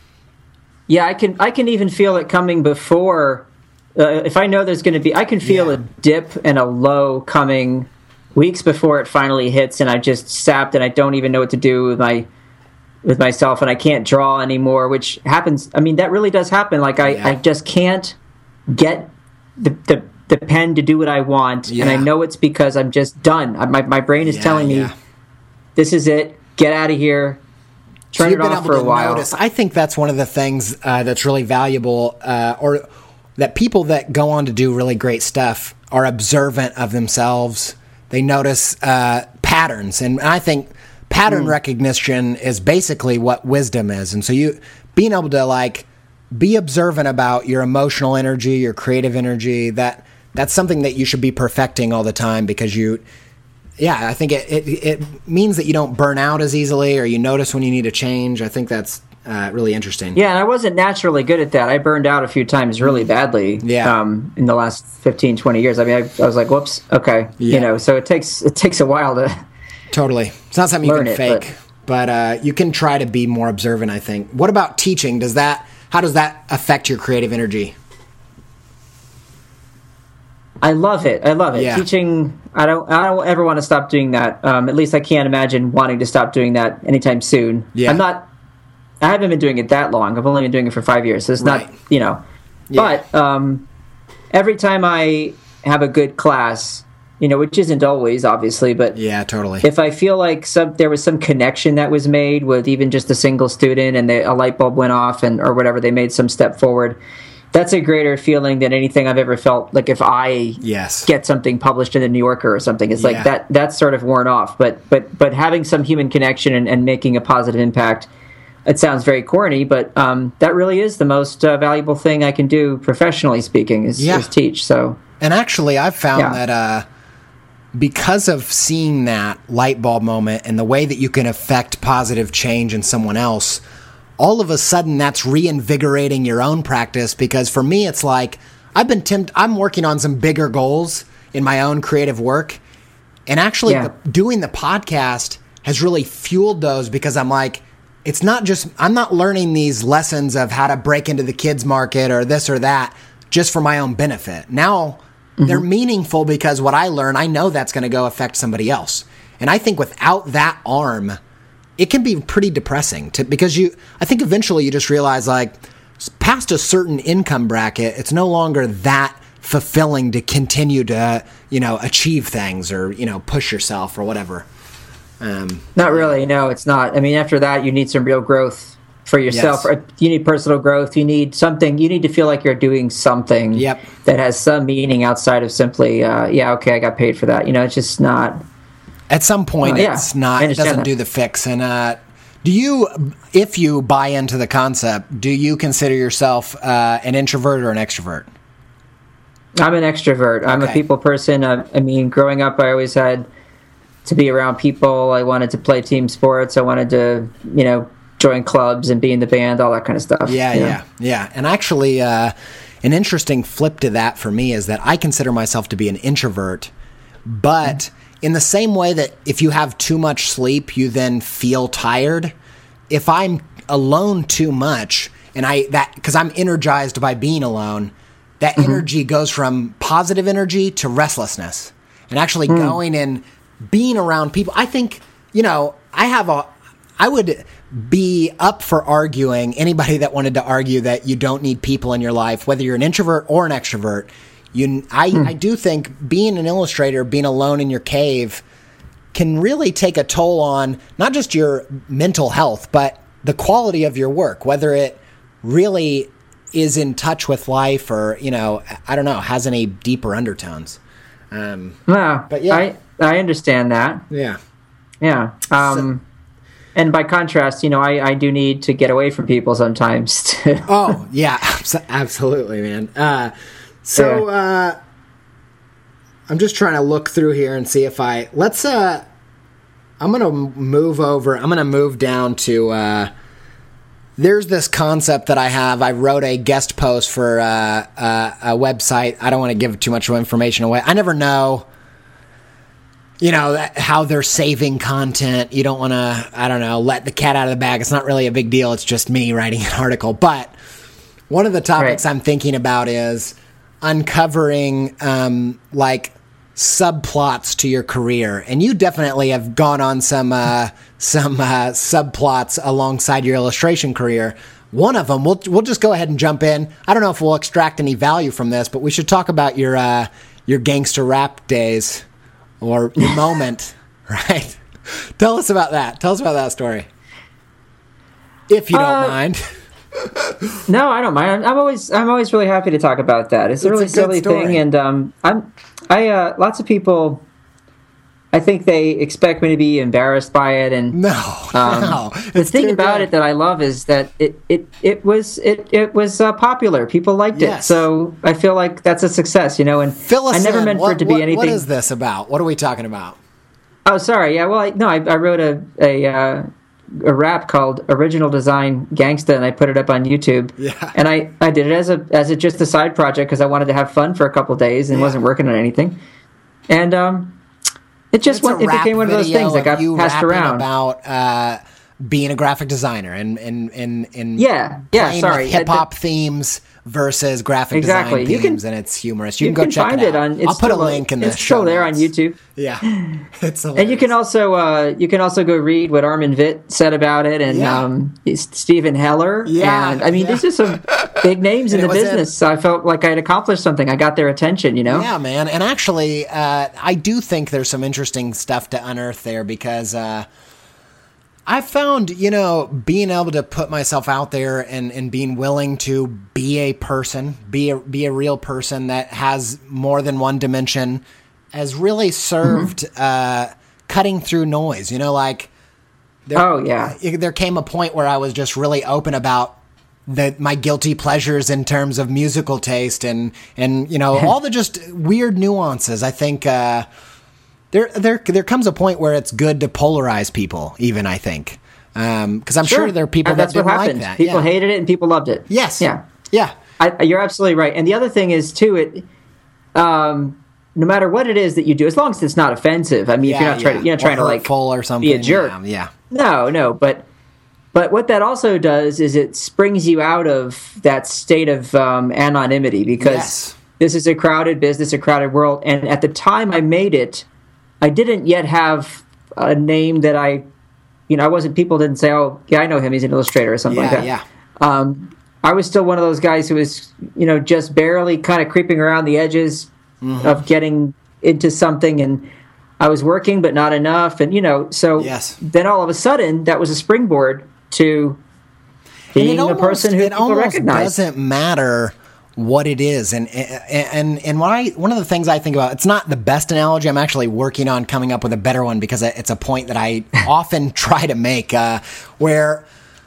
Yeah, I can even feel it coming before. If I know there's going to be, I can feel a dip and a low coming weeks before it finally hits, and I just sapped, and I don't even know what to do with myself, and I can't draw anymore, which happens. I mean, that really does happen. Like I just can't get the pen to do what I want, and I know it's because I'm just done. My brain is telling me, this is it, get out of here, turn it off for a while. Notice. I think that's one of the things that's really valuable, or that people that go on to do really great stuff are observant of themselves. They notice patterns, and I think pattern recognition is basically what wisdom is. And so you being able to be observant about your emotional energy, your creative energy, that's something that you should be perfecting all the time, because I think it means that you don't burn out as easily, or you notice when you need to change. I think that's really interesting. Yeah, and I wasn't naturally good at that. I burned out a few times really badly in the last 15, 20 years. I mean, I was like, whoops, okay. Yeah. So it takes a while to totally. It's not something you can fake, but you can try to be more observant, I think. What about teaching? How does that affect your creative energy? I love it. Yeah. Teaching, I don't ever want to stop doing that. At least I can't imagine wanting to stop doing that anytime soon. Yeah. I haven't been doing it that long. I've only been doing it for 5 years. So it's not, But every time I have a good class, which isn't always, obviously, but yeah, totally. If I feel like there was some connection that was made with even just a single student, and a light bulb went off, or whatever, they made some step forward, that's a greater feeling than anything I've ever felt. Like if I get something published in the New Yorker or something, it's like that's sort of worn off. But having some human connection and making a positive impact, it sounds very corny, but that really is the most valuable thing I can do professionally speaking is teach. So, and actually, I've found that because of seeing that light bulb moment and the way that you can affect positive change in someone else, all of a sudden that's reinvigorating your own practice. Because for me, it's like I'm working on some bigger goals in my own creative work, and actually doing the podcast has really fueled those, because I'm like, I'm not learning these lessons of how to break into the kids market or this or that just for my own benefit. Now they're meaningful, because what I learn, I know that's going to go affect somebody else. And I think without that arm, it can be pretty depressing because I think eventually you just realize, past a certain income bracket, it's no longer that fulfilling to continue to, achieve things or, push yourself or whatever. Not really. No, it's not. I mean, after that, you need some real growth for yourself. Yes. You need personal growth. You need something. You need to feel like you're doing something Yep. that has some meaning outside of simply, okay, I got paid for that. It's just not. At some point, it's not. It doesn't do the fix. And do you, if you buy into the concept, do you consider yourself an introvert or an extrovert? I'm an extrovert. I'm a people person. I mean, growing up, I always had to be around people. I wanted to play team sports. I wanted to, join clubs and be in the band, all that kind of stuff. Yeah. And actually, an interesting flip to that for me is that I consider myself to be an introvert, but in the same way that if you have too much sleep, you then feel tired. If I'm alone too much, and because I'm energized by being alone, that energy goes from positive energy to restlessness. And actually going and being around people, I think, I would be up for arguing anybody that wanted to argue that you don't need people in your life, whether you're an introvert or an extrovert. I do think being an illustrator, being alone in your cave, can really take a toll on not just your mental health, but the quality of your work, whether it really is in touch with life or, I don't know, has any deeper undertones. But yeah, I understand that. Yeah. Yeah. And by contrast, I do need to get away from people sometimes. Oh, yeah, absolutely, man. I'm just trying to look through here and see if I'm going to move over. I'm going to move down to, there's this concept that I have. I wrote a guest post for a website. I don't want to give too much information away. I never know, how they're saving content. You don't want to, let the cat out of the bag. It's not really a big deal. It's just me writing an article. But one of the topics I'm thinking about is uncovering, subplots to your career. And you definitely have gone on some subplots alongside your illustration career. One of them, we'll just go ahead and jump in. I don't know if we'll extract any value from this, but we should talk about your gangster rap days. Or your moment, right? Tell us about that. Tell us about that story, if you don't mind. No, I don't mind. I'm always really happy to talk about that. It's a really silly thing, and lots of people, I think they expect me to be embarrassed by it, and no. The thing about it that I love is that it was popular. People liked it, so I feel like that's a success, And I never meant for it to be anything. What is this about? What are we talking about? Oh, sorry. Yeah, well, I wrote a rap called Original Design Gangsta, and I put it up on YouTube. Yeah. And I did it as just a side project because I wanted to have fun for a couple of days and wasn't working on anything, and it became one of those things that got passed around. About being a graphic designer and playing with hip hop themes versus graphic design themes, and it's humorous. You can go check it out. I'll put a link in the show. It's still there on YouTube. Yeah, it's hilarious. And you can also go read what Armin Witt said about it, and Stephen Heller. Yeah, and these are some big names in the business. So I felt like I'd accomplished something. I got their attention. Yeah, man. And actually, I do think there's some interesting stuff to unearth there because. I found, being able to put myself out there and being willing to be a person, be a real person that has more than one dimension has really served cutting through noise. There came a point where I was just really open about my guilty pleasures in terms of musical taste and all the just weird nuances. I think There comes a point where it's good to polarize people, even, I think. Because I'm sure there are people that didn't like that. People hated it and people loved it. Yes. Yeah. Yeah. You're absolutely right. And the other thing is, too, no matter what it is that you do, as long as it's not offensive. I mean, if you're not trying to like or something, be a jerk. Yeah. No. But what that also does is it springs you out of that state of anonymity because this is a crowded business, a crowded world. And at the time I made it, I didn't yet have a name that people didn't say, oh, yeah, I know him. He's an illustrator or something like that. Yeah. I was still one of those guys who was, just barely kind of creeping around the edges of getting into something. And I was working, but not enough. And, so then all of a sudden, that was a springboard to being a person who people recognize. It doesn't matter what it is. And one of the things I think about, it's not the best analogy. I'm actually working on coming up with a better one because it's a point that I often try to make, where,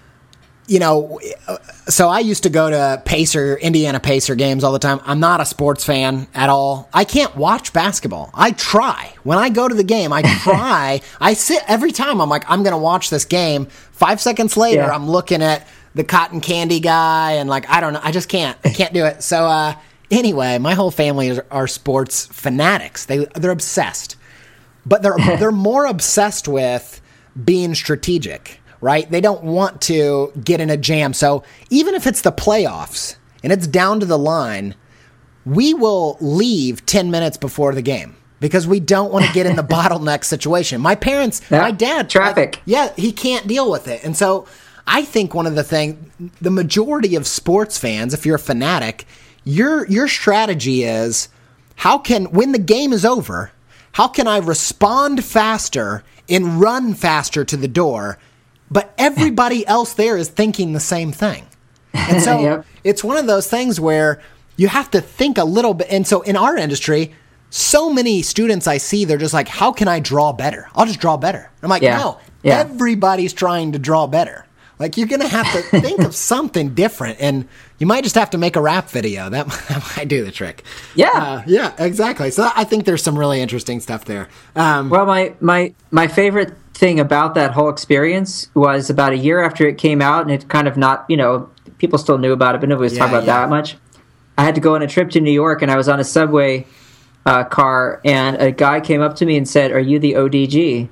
so I used to go to Indiana Pacer games all the time. I'm not a sports fan at all. I can't watch basketball. I try. When I go to the game, I try. I sit every time. I'm like, I'm going to watch this game. 5 seconds later, I'm looking at the cotton candy guy and I don't know. I just can't. I can't do it. So anyway, my whole family are sports fanatics. They're obsessed. But they're more obsessed with being strategic. Right? They don't want to get in a jam. So even if it's the playoffs and it's down to the line, we will leave 10 minutes before the game because we don't want to get in the bottleneck situation. My dad, traffic. He can't deal with it. And so I think the majority of sports fans, if you're a fanatic, your strategy is when the game is over, how can I respond faster and run faster to the door? But everybody else there is thinking the same thing. And so it's one of those things where you have to think a little bit. And so in our industry, so many students I see, they're just like, how can I draw better? I'll just draw better. I'm like, no, everybody's trying to draw better. Like, you're going to have to think of something different. And you might just have to make a rap video. That might do the trick. Yeah. Yeah, exactly. So I think there's some really interesting stuff there. Well, my favorite thing about that whole experience was about a year after it came out, and it kind of not, people still knew about it, but nobody was talking about that much. I had to go on a trip to New York, and I was on a subway car, and a guy came up to me and said, "Are you the ODG?"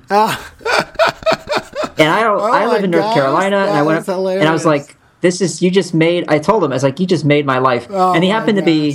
And I live in North Carolina, and I went up, and I was like, I told him, I was like, you just made my life. And he happened to be,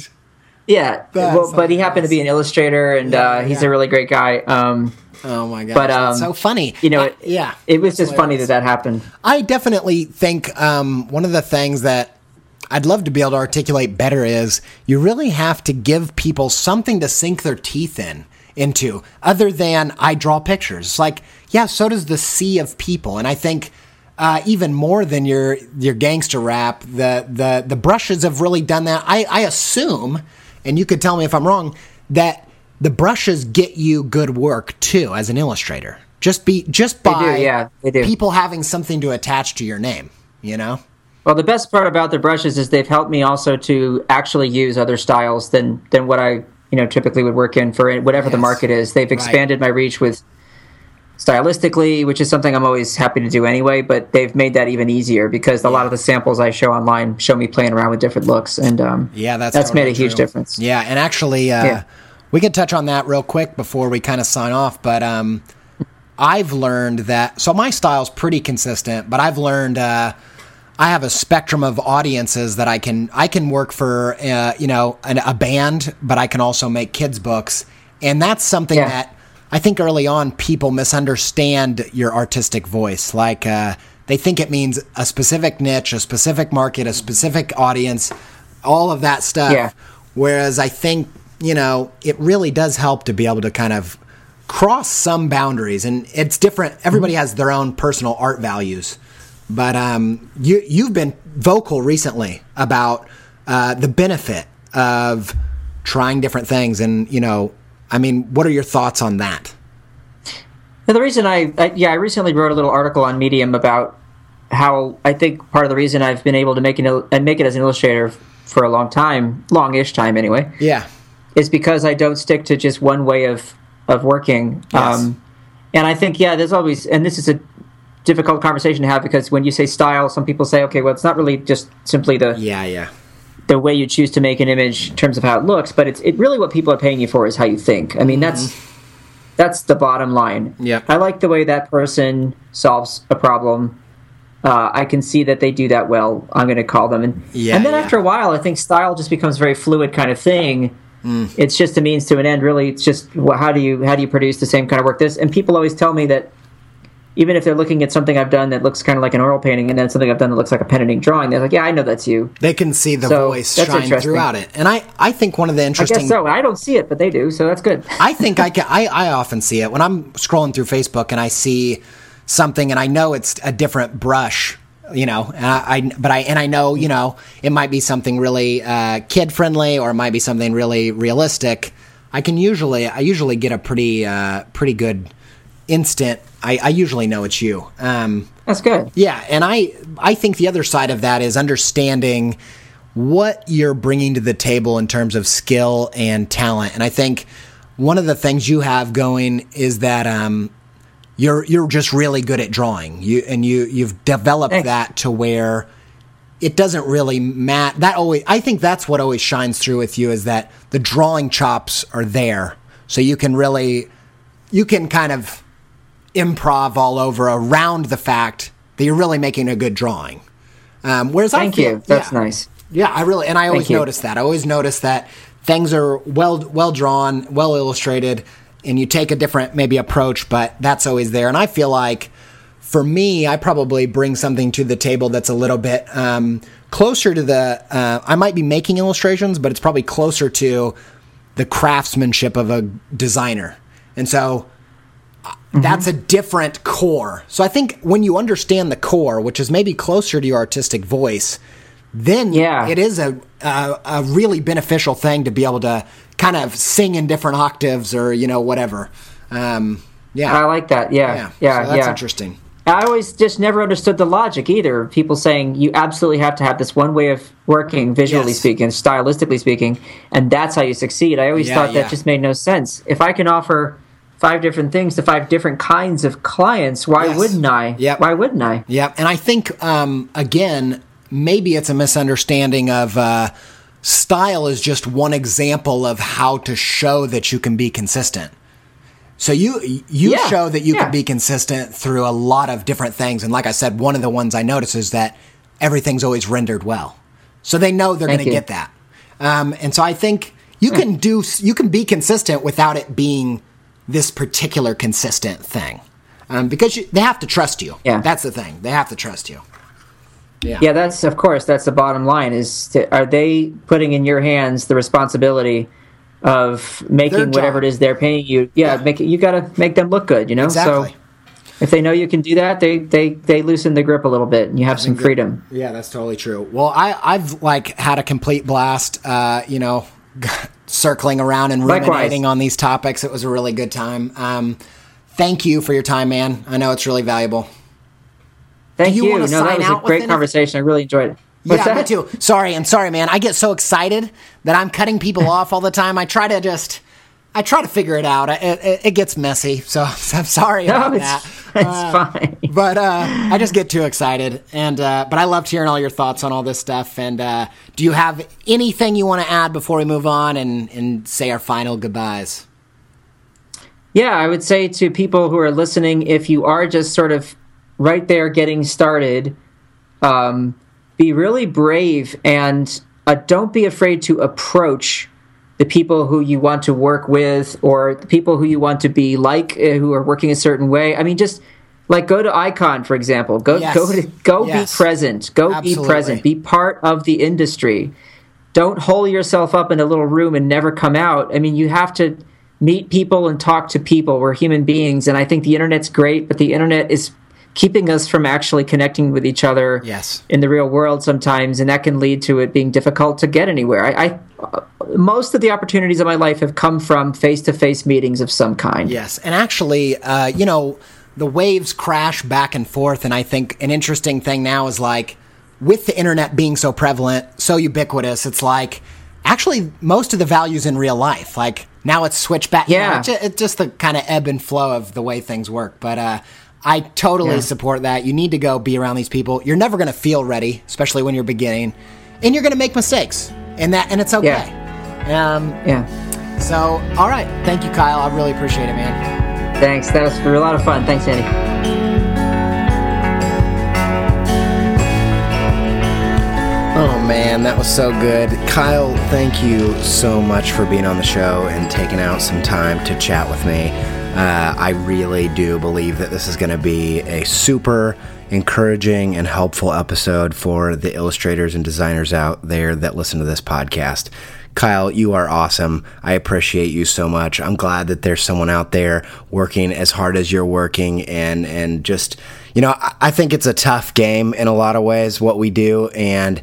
but he happened to be an illustrator, and he's a really great guy. Oh my gosh, but, that's so funny. It was just funny that happened. I definitely think one of the things that I'd love to be able to articulate better is you really have to give people something to sink their teeth into, other than I draw pictures. It's like, so does the sea of people. And I think even more than your gangster rap, the brushes have really done that. I assume, and you could tell me if I'm wrong, that the brushes get you good work too as an illustrator. Just by they do. People having something to attach to your name, Well, the best part about the brushes is they've helped me also to actually use other styles than what I typically would work in for whatever the market is. They've expanded my reach with stylistically, which is something I'm always happy to do anyway, but they've made that even easier because a lot of the samples I show online show me playing around with different looks, and that's totally made a huge difference. Yeah, and actually, we can touch on that real quick before we kind of sign off, but I've learned that, so my style's pretty consistent, but I've learned I have a spectrum of audiences that I can work for, a band, but I can also make kids' books, and that's something that I think early on people misunderstand your artistic voice. Like they think it means a specific niche, a specific market, a specific audience, all of that stuff. Yeah. Whereas I think, it really does help to be able to kind of cross some boundaries, and it's different. Everybody has their own personal art values. But you've been vocal recently about the benefit of trying different things, and what are your thoughts on that? Now, the reason I recently wrote a little article on Medium about how I think part of the reason I've been able to make it as an illustrator for a longish time anyway. Yeah, is because I don't stick to just one way of working. Yes. And I think there's always, and this is a difficult conversation to have, because when you say style, some people say, okay, well, it's not really just simply the way you choose to make an image in terms of how it looks, but it really what people are paying you for is how you think. I mean, that's the bottom line. Yeah, I like the way that person solves a problem. I can see that they do that well. I'm going to call them, and then after a while, I think style just becomes a very fluid kind of thing. It's just a means to an end. Really, it's just how do you produce the same kind of work? And people always tell me that even if they're looking at something I've done that looks kind of like an oil painting, and then something I've done that looks like a pen and ink drawing, they're like, yeah, I know that's you. They can see the voice shine throughout it. And I think one of the interesting... I guess so. I don't see it, but they do, so that's good. I think I often see it. When I'm scrolling through Facebook and I see something and I know it's a different brush, you know, and I know, you know, it might be something really kid-friendly, or it might be something really realistic. I usually get a pretty good instant. I usually know it's you. That's good. Yeah, and I think the other side of that is understanding what you're bringing to the table in terms of skill and talent. And I think one of the things you have going is that you're just really good at drawing. You've developed that to where it doesn't really matter. I think that's what always shines through with you, is that the drawing chops are there, so you can kind of improv all over around the fact that you're really making a good drawing. Whereas Thank you. That's nice. Yeah, I always notice that. I always notice that things are well drawn, well illustrated, and you take a different maybe approach, but that's always there. And I feel like, for me, I probably bring something to the table that's a little bit closer to I might be making illustrations, but it's probably closer to the craftsmanship of a designer. And so that's a different core. So I think when you understand the core, which is maybe closer to your artistic voice, then it is a really beneficial thing to be able to kind of sing in different octaves, or, you know, whatever. I like that. Yeah. So that's interesting. I always just never understood the logic either. People saying you absolutely have to have this one way of working, visually speaking, stylistically speaking, and that's how you succeed. I always thought that just made no sense. If I can offer 5 different things to 5 different kinds of clients, why wouldn't I? Yep. Why wouldn't I? Yeah, and I think, again, maybe it's a misunderstanding of style is just one example of how to show that you can be consistent. So you show that you can be consistent through a lot of different things. And like I said, one of the ones I notice is that everything's always rendered well. So they know they're going to get that. And so I think you can be consistent without it being this particular consistent thing. Because they have to trust you. Yeah. That's the thing. They have to trust you. Yeah, that's the bottom line, are they putting in your hands the responsibility of making whatever it is they're paying you? You got to make them look good, you know? Exactly. So if they know you can do that, they loosen the grip a little bit, and you have some freedom. Yeah, that's totally true. Well, I've had a complete blast, circling around and ruminating on these topics. It was a really good time. Thank you for your time, man. I know it's really valuable. Thank you. No, that was a great conversation. I really enjoyed it. Me too. Sorry, man. I get so excited that I'm cutting people off all the time. I try to figure it out. It gets messy, so I'm sorry about that. It's fine. But I just get too excited, but I loved hearing all your thoughts on all this stuff. And do you have anything you want to add before we move on and say our final goodbyes? Yeah, I would say to people who are listening, if you are just sort of right there getting started, be really brave, and don't be afraid to approach the people who you want to work with, or the people who you want to be like, who are working a certain way. I mean, just like go to Icon, for example. Be present. Be present. Be part of the industry. Don't hole yourself up in a little room and never come out. I mean, you have to meet people and talk to people. We're human beings, and I think the internet's great, but the internet is keeping us from actually connecting with each other in the real world sometimes, and that can lead to it being difficult to get anywhere. Most of the opportunities of my life have come from face-to-face meetings of some kind. Yes, and actually, the waves crash back and forth, and I think an interesting thing now is, like, with the internet being so prevalent, so ubiquitous, it's like, actually, most of the value's in real life. Like, now it's switched back. Yeah. It's just the kind of ebb and flow of the way things work, but I totally support that. You need to go be around these people. You're never going to feel ready, especially when you're beginning, and you're going to make mistakes, and it's okay. So, all right. Thank you, Kyle. I really appreciate it, man. Thanks. That was a lot of fun. Thanks, Andy. Oh, man, that was so good. Kyle, thank you so much for being on the show and taking out some time to chat with me. I really do believe that this is going to be a super encouraging and helpful episode for the illustrators and designers out there that listen to this podcast. Kyle, you are awesome. I appreciate you so much. I'm glad that there's someone out there working as hard as you're working, and just, you know, I think it's a tough game in a lot of ways, what we do, and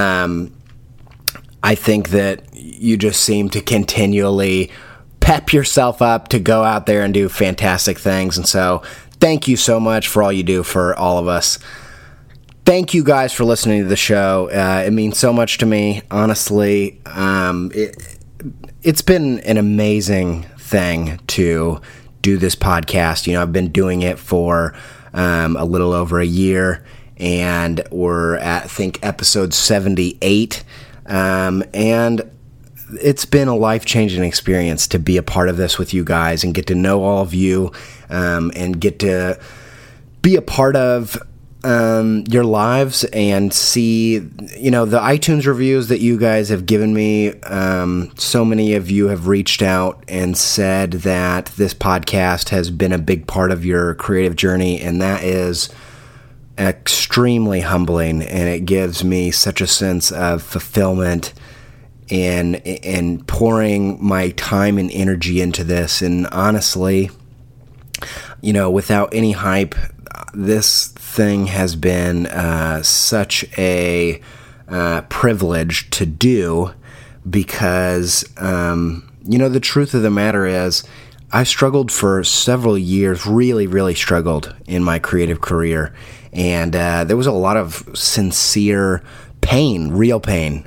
I think that you just seem to continually pep yourself up to go out there and do fantastic things, and so thank you so much for all you do for all of us. Thank you guys for listening to the show. It means so much to me, honestly. It's been an amazing thing to do this podcast. You know, I've been doing it for a little over a year, and we're at, I think, episode 78. And it's been a life-changing experience to be a part of this with you guys and get to know all of you, and get to be a part of your lives and see, you know, the iTunes reviews that you guys have given me. So many of you have reached out and said that this podcast has been a big part of your creative journey, and that is extremely humbling, and it gives me such a sense of fulfillment in pouring my time and energy into this. And honestly, you know, without any hype, this thing has been such a privilege to do, because, you know, the truth of the matter is I struggled for several years, really struggled in my creative career, and there was a lot of sincere pain, real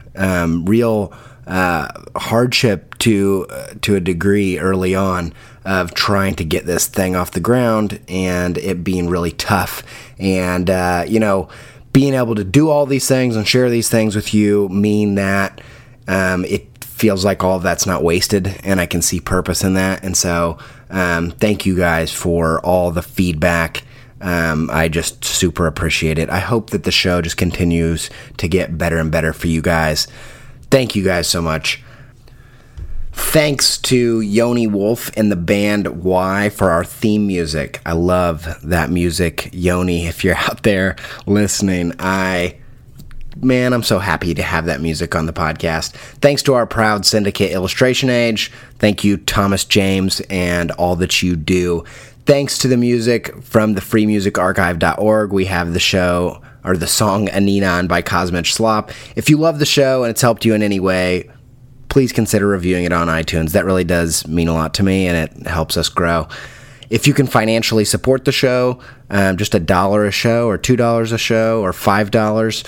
hardship to a degree early on, of trying to get this thing off the ground and it being really tough. And, you know, being able to do all these things and share these things with you mean that it feels like all of that's not wasted, and I can see purpose in that. And so thank you guys for all the feedback. I just super appreciate it. I hope that the show just continues to get better and better for you guys. Thank you guys so much. Thanks to Yoni Wolf and the band Y for our theme music. I love that music. Yoni, if you're out there listening, I'm so happy to have that music on the podcast. Thanks to our proud syndicate, Illustration Age. Thank you, Thomas James, and all that you do. Thanks to the music from the freemusicarchive.org. We have the show, or the song Aninon by Cosmic Slop. If you love the show and it's helped you in any way, please consider reviewing it on iTunes. That really does mean a lot to me, and it helps us grow. If you can financially support the show, just $1 a show, or $2 a show, or $5,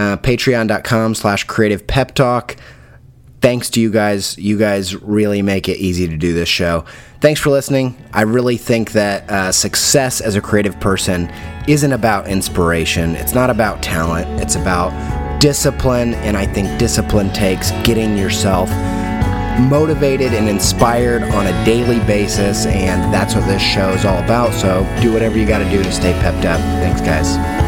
patreon.com/creativepeptalk. Thanks to you guys. You guys really make it easy to do this show. Thanks for listening. I really think that success as a creative person isn't about inspiration. It's not about talent. It's about discipline, and I think discipline takes getting yourself motivated and inspired on a daily basis, and that's what this show is all about. So do whatever you got to do to stay pepped up. Thanks, guys.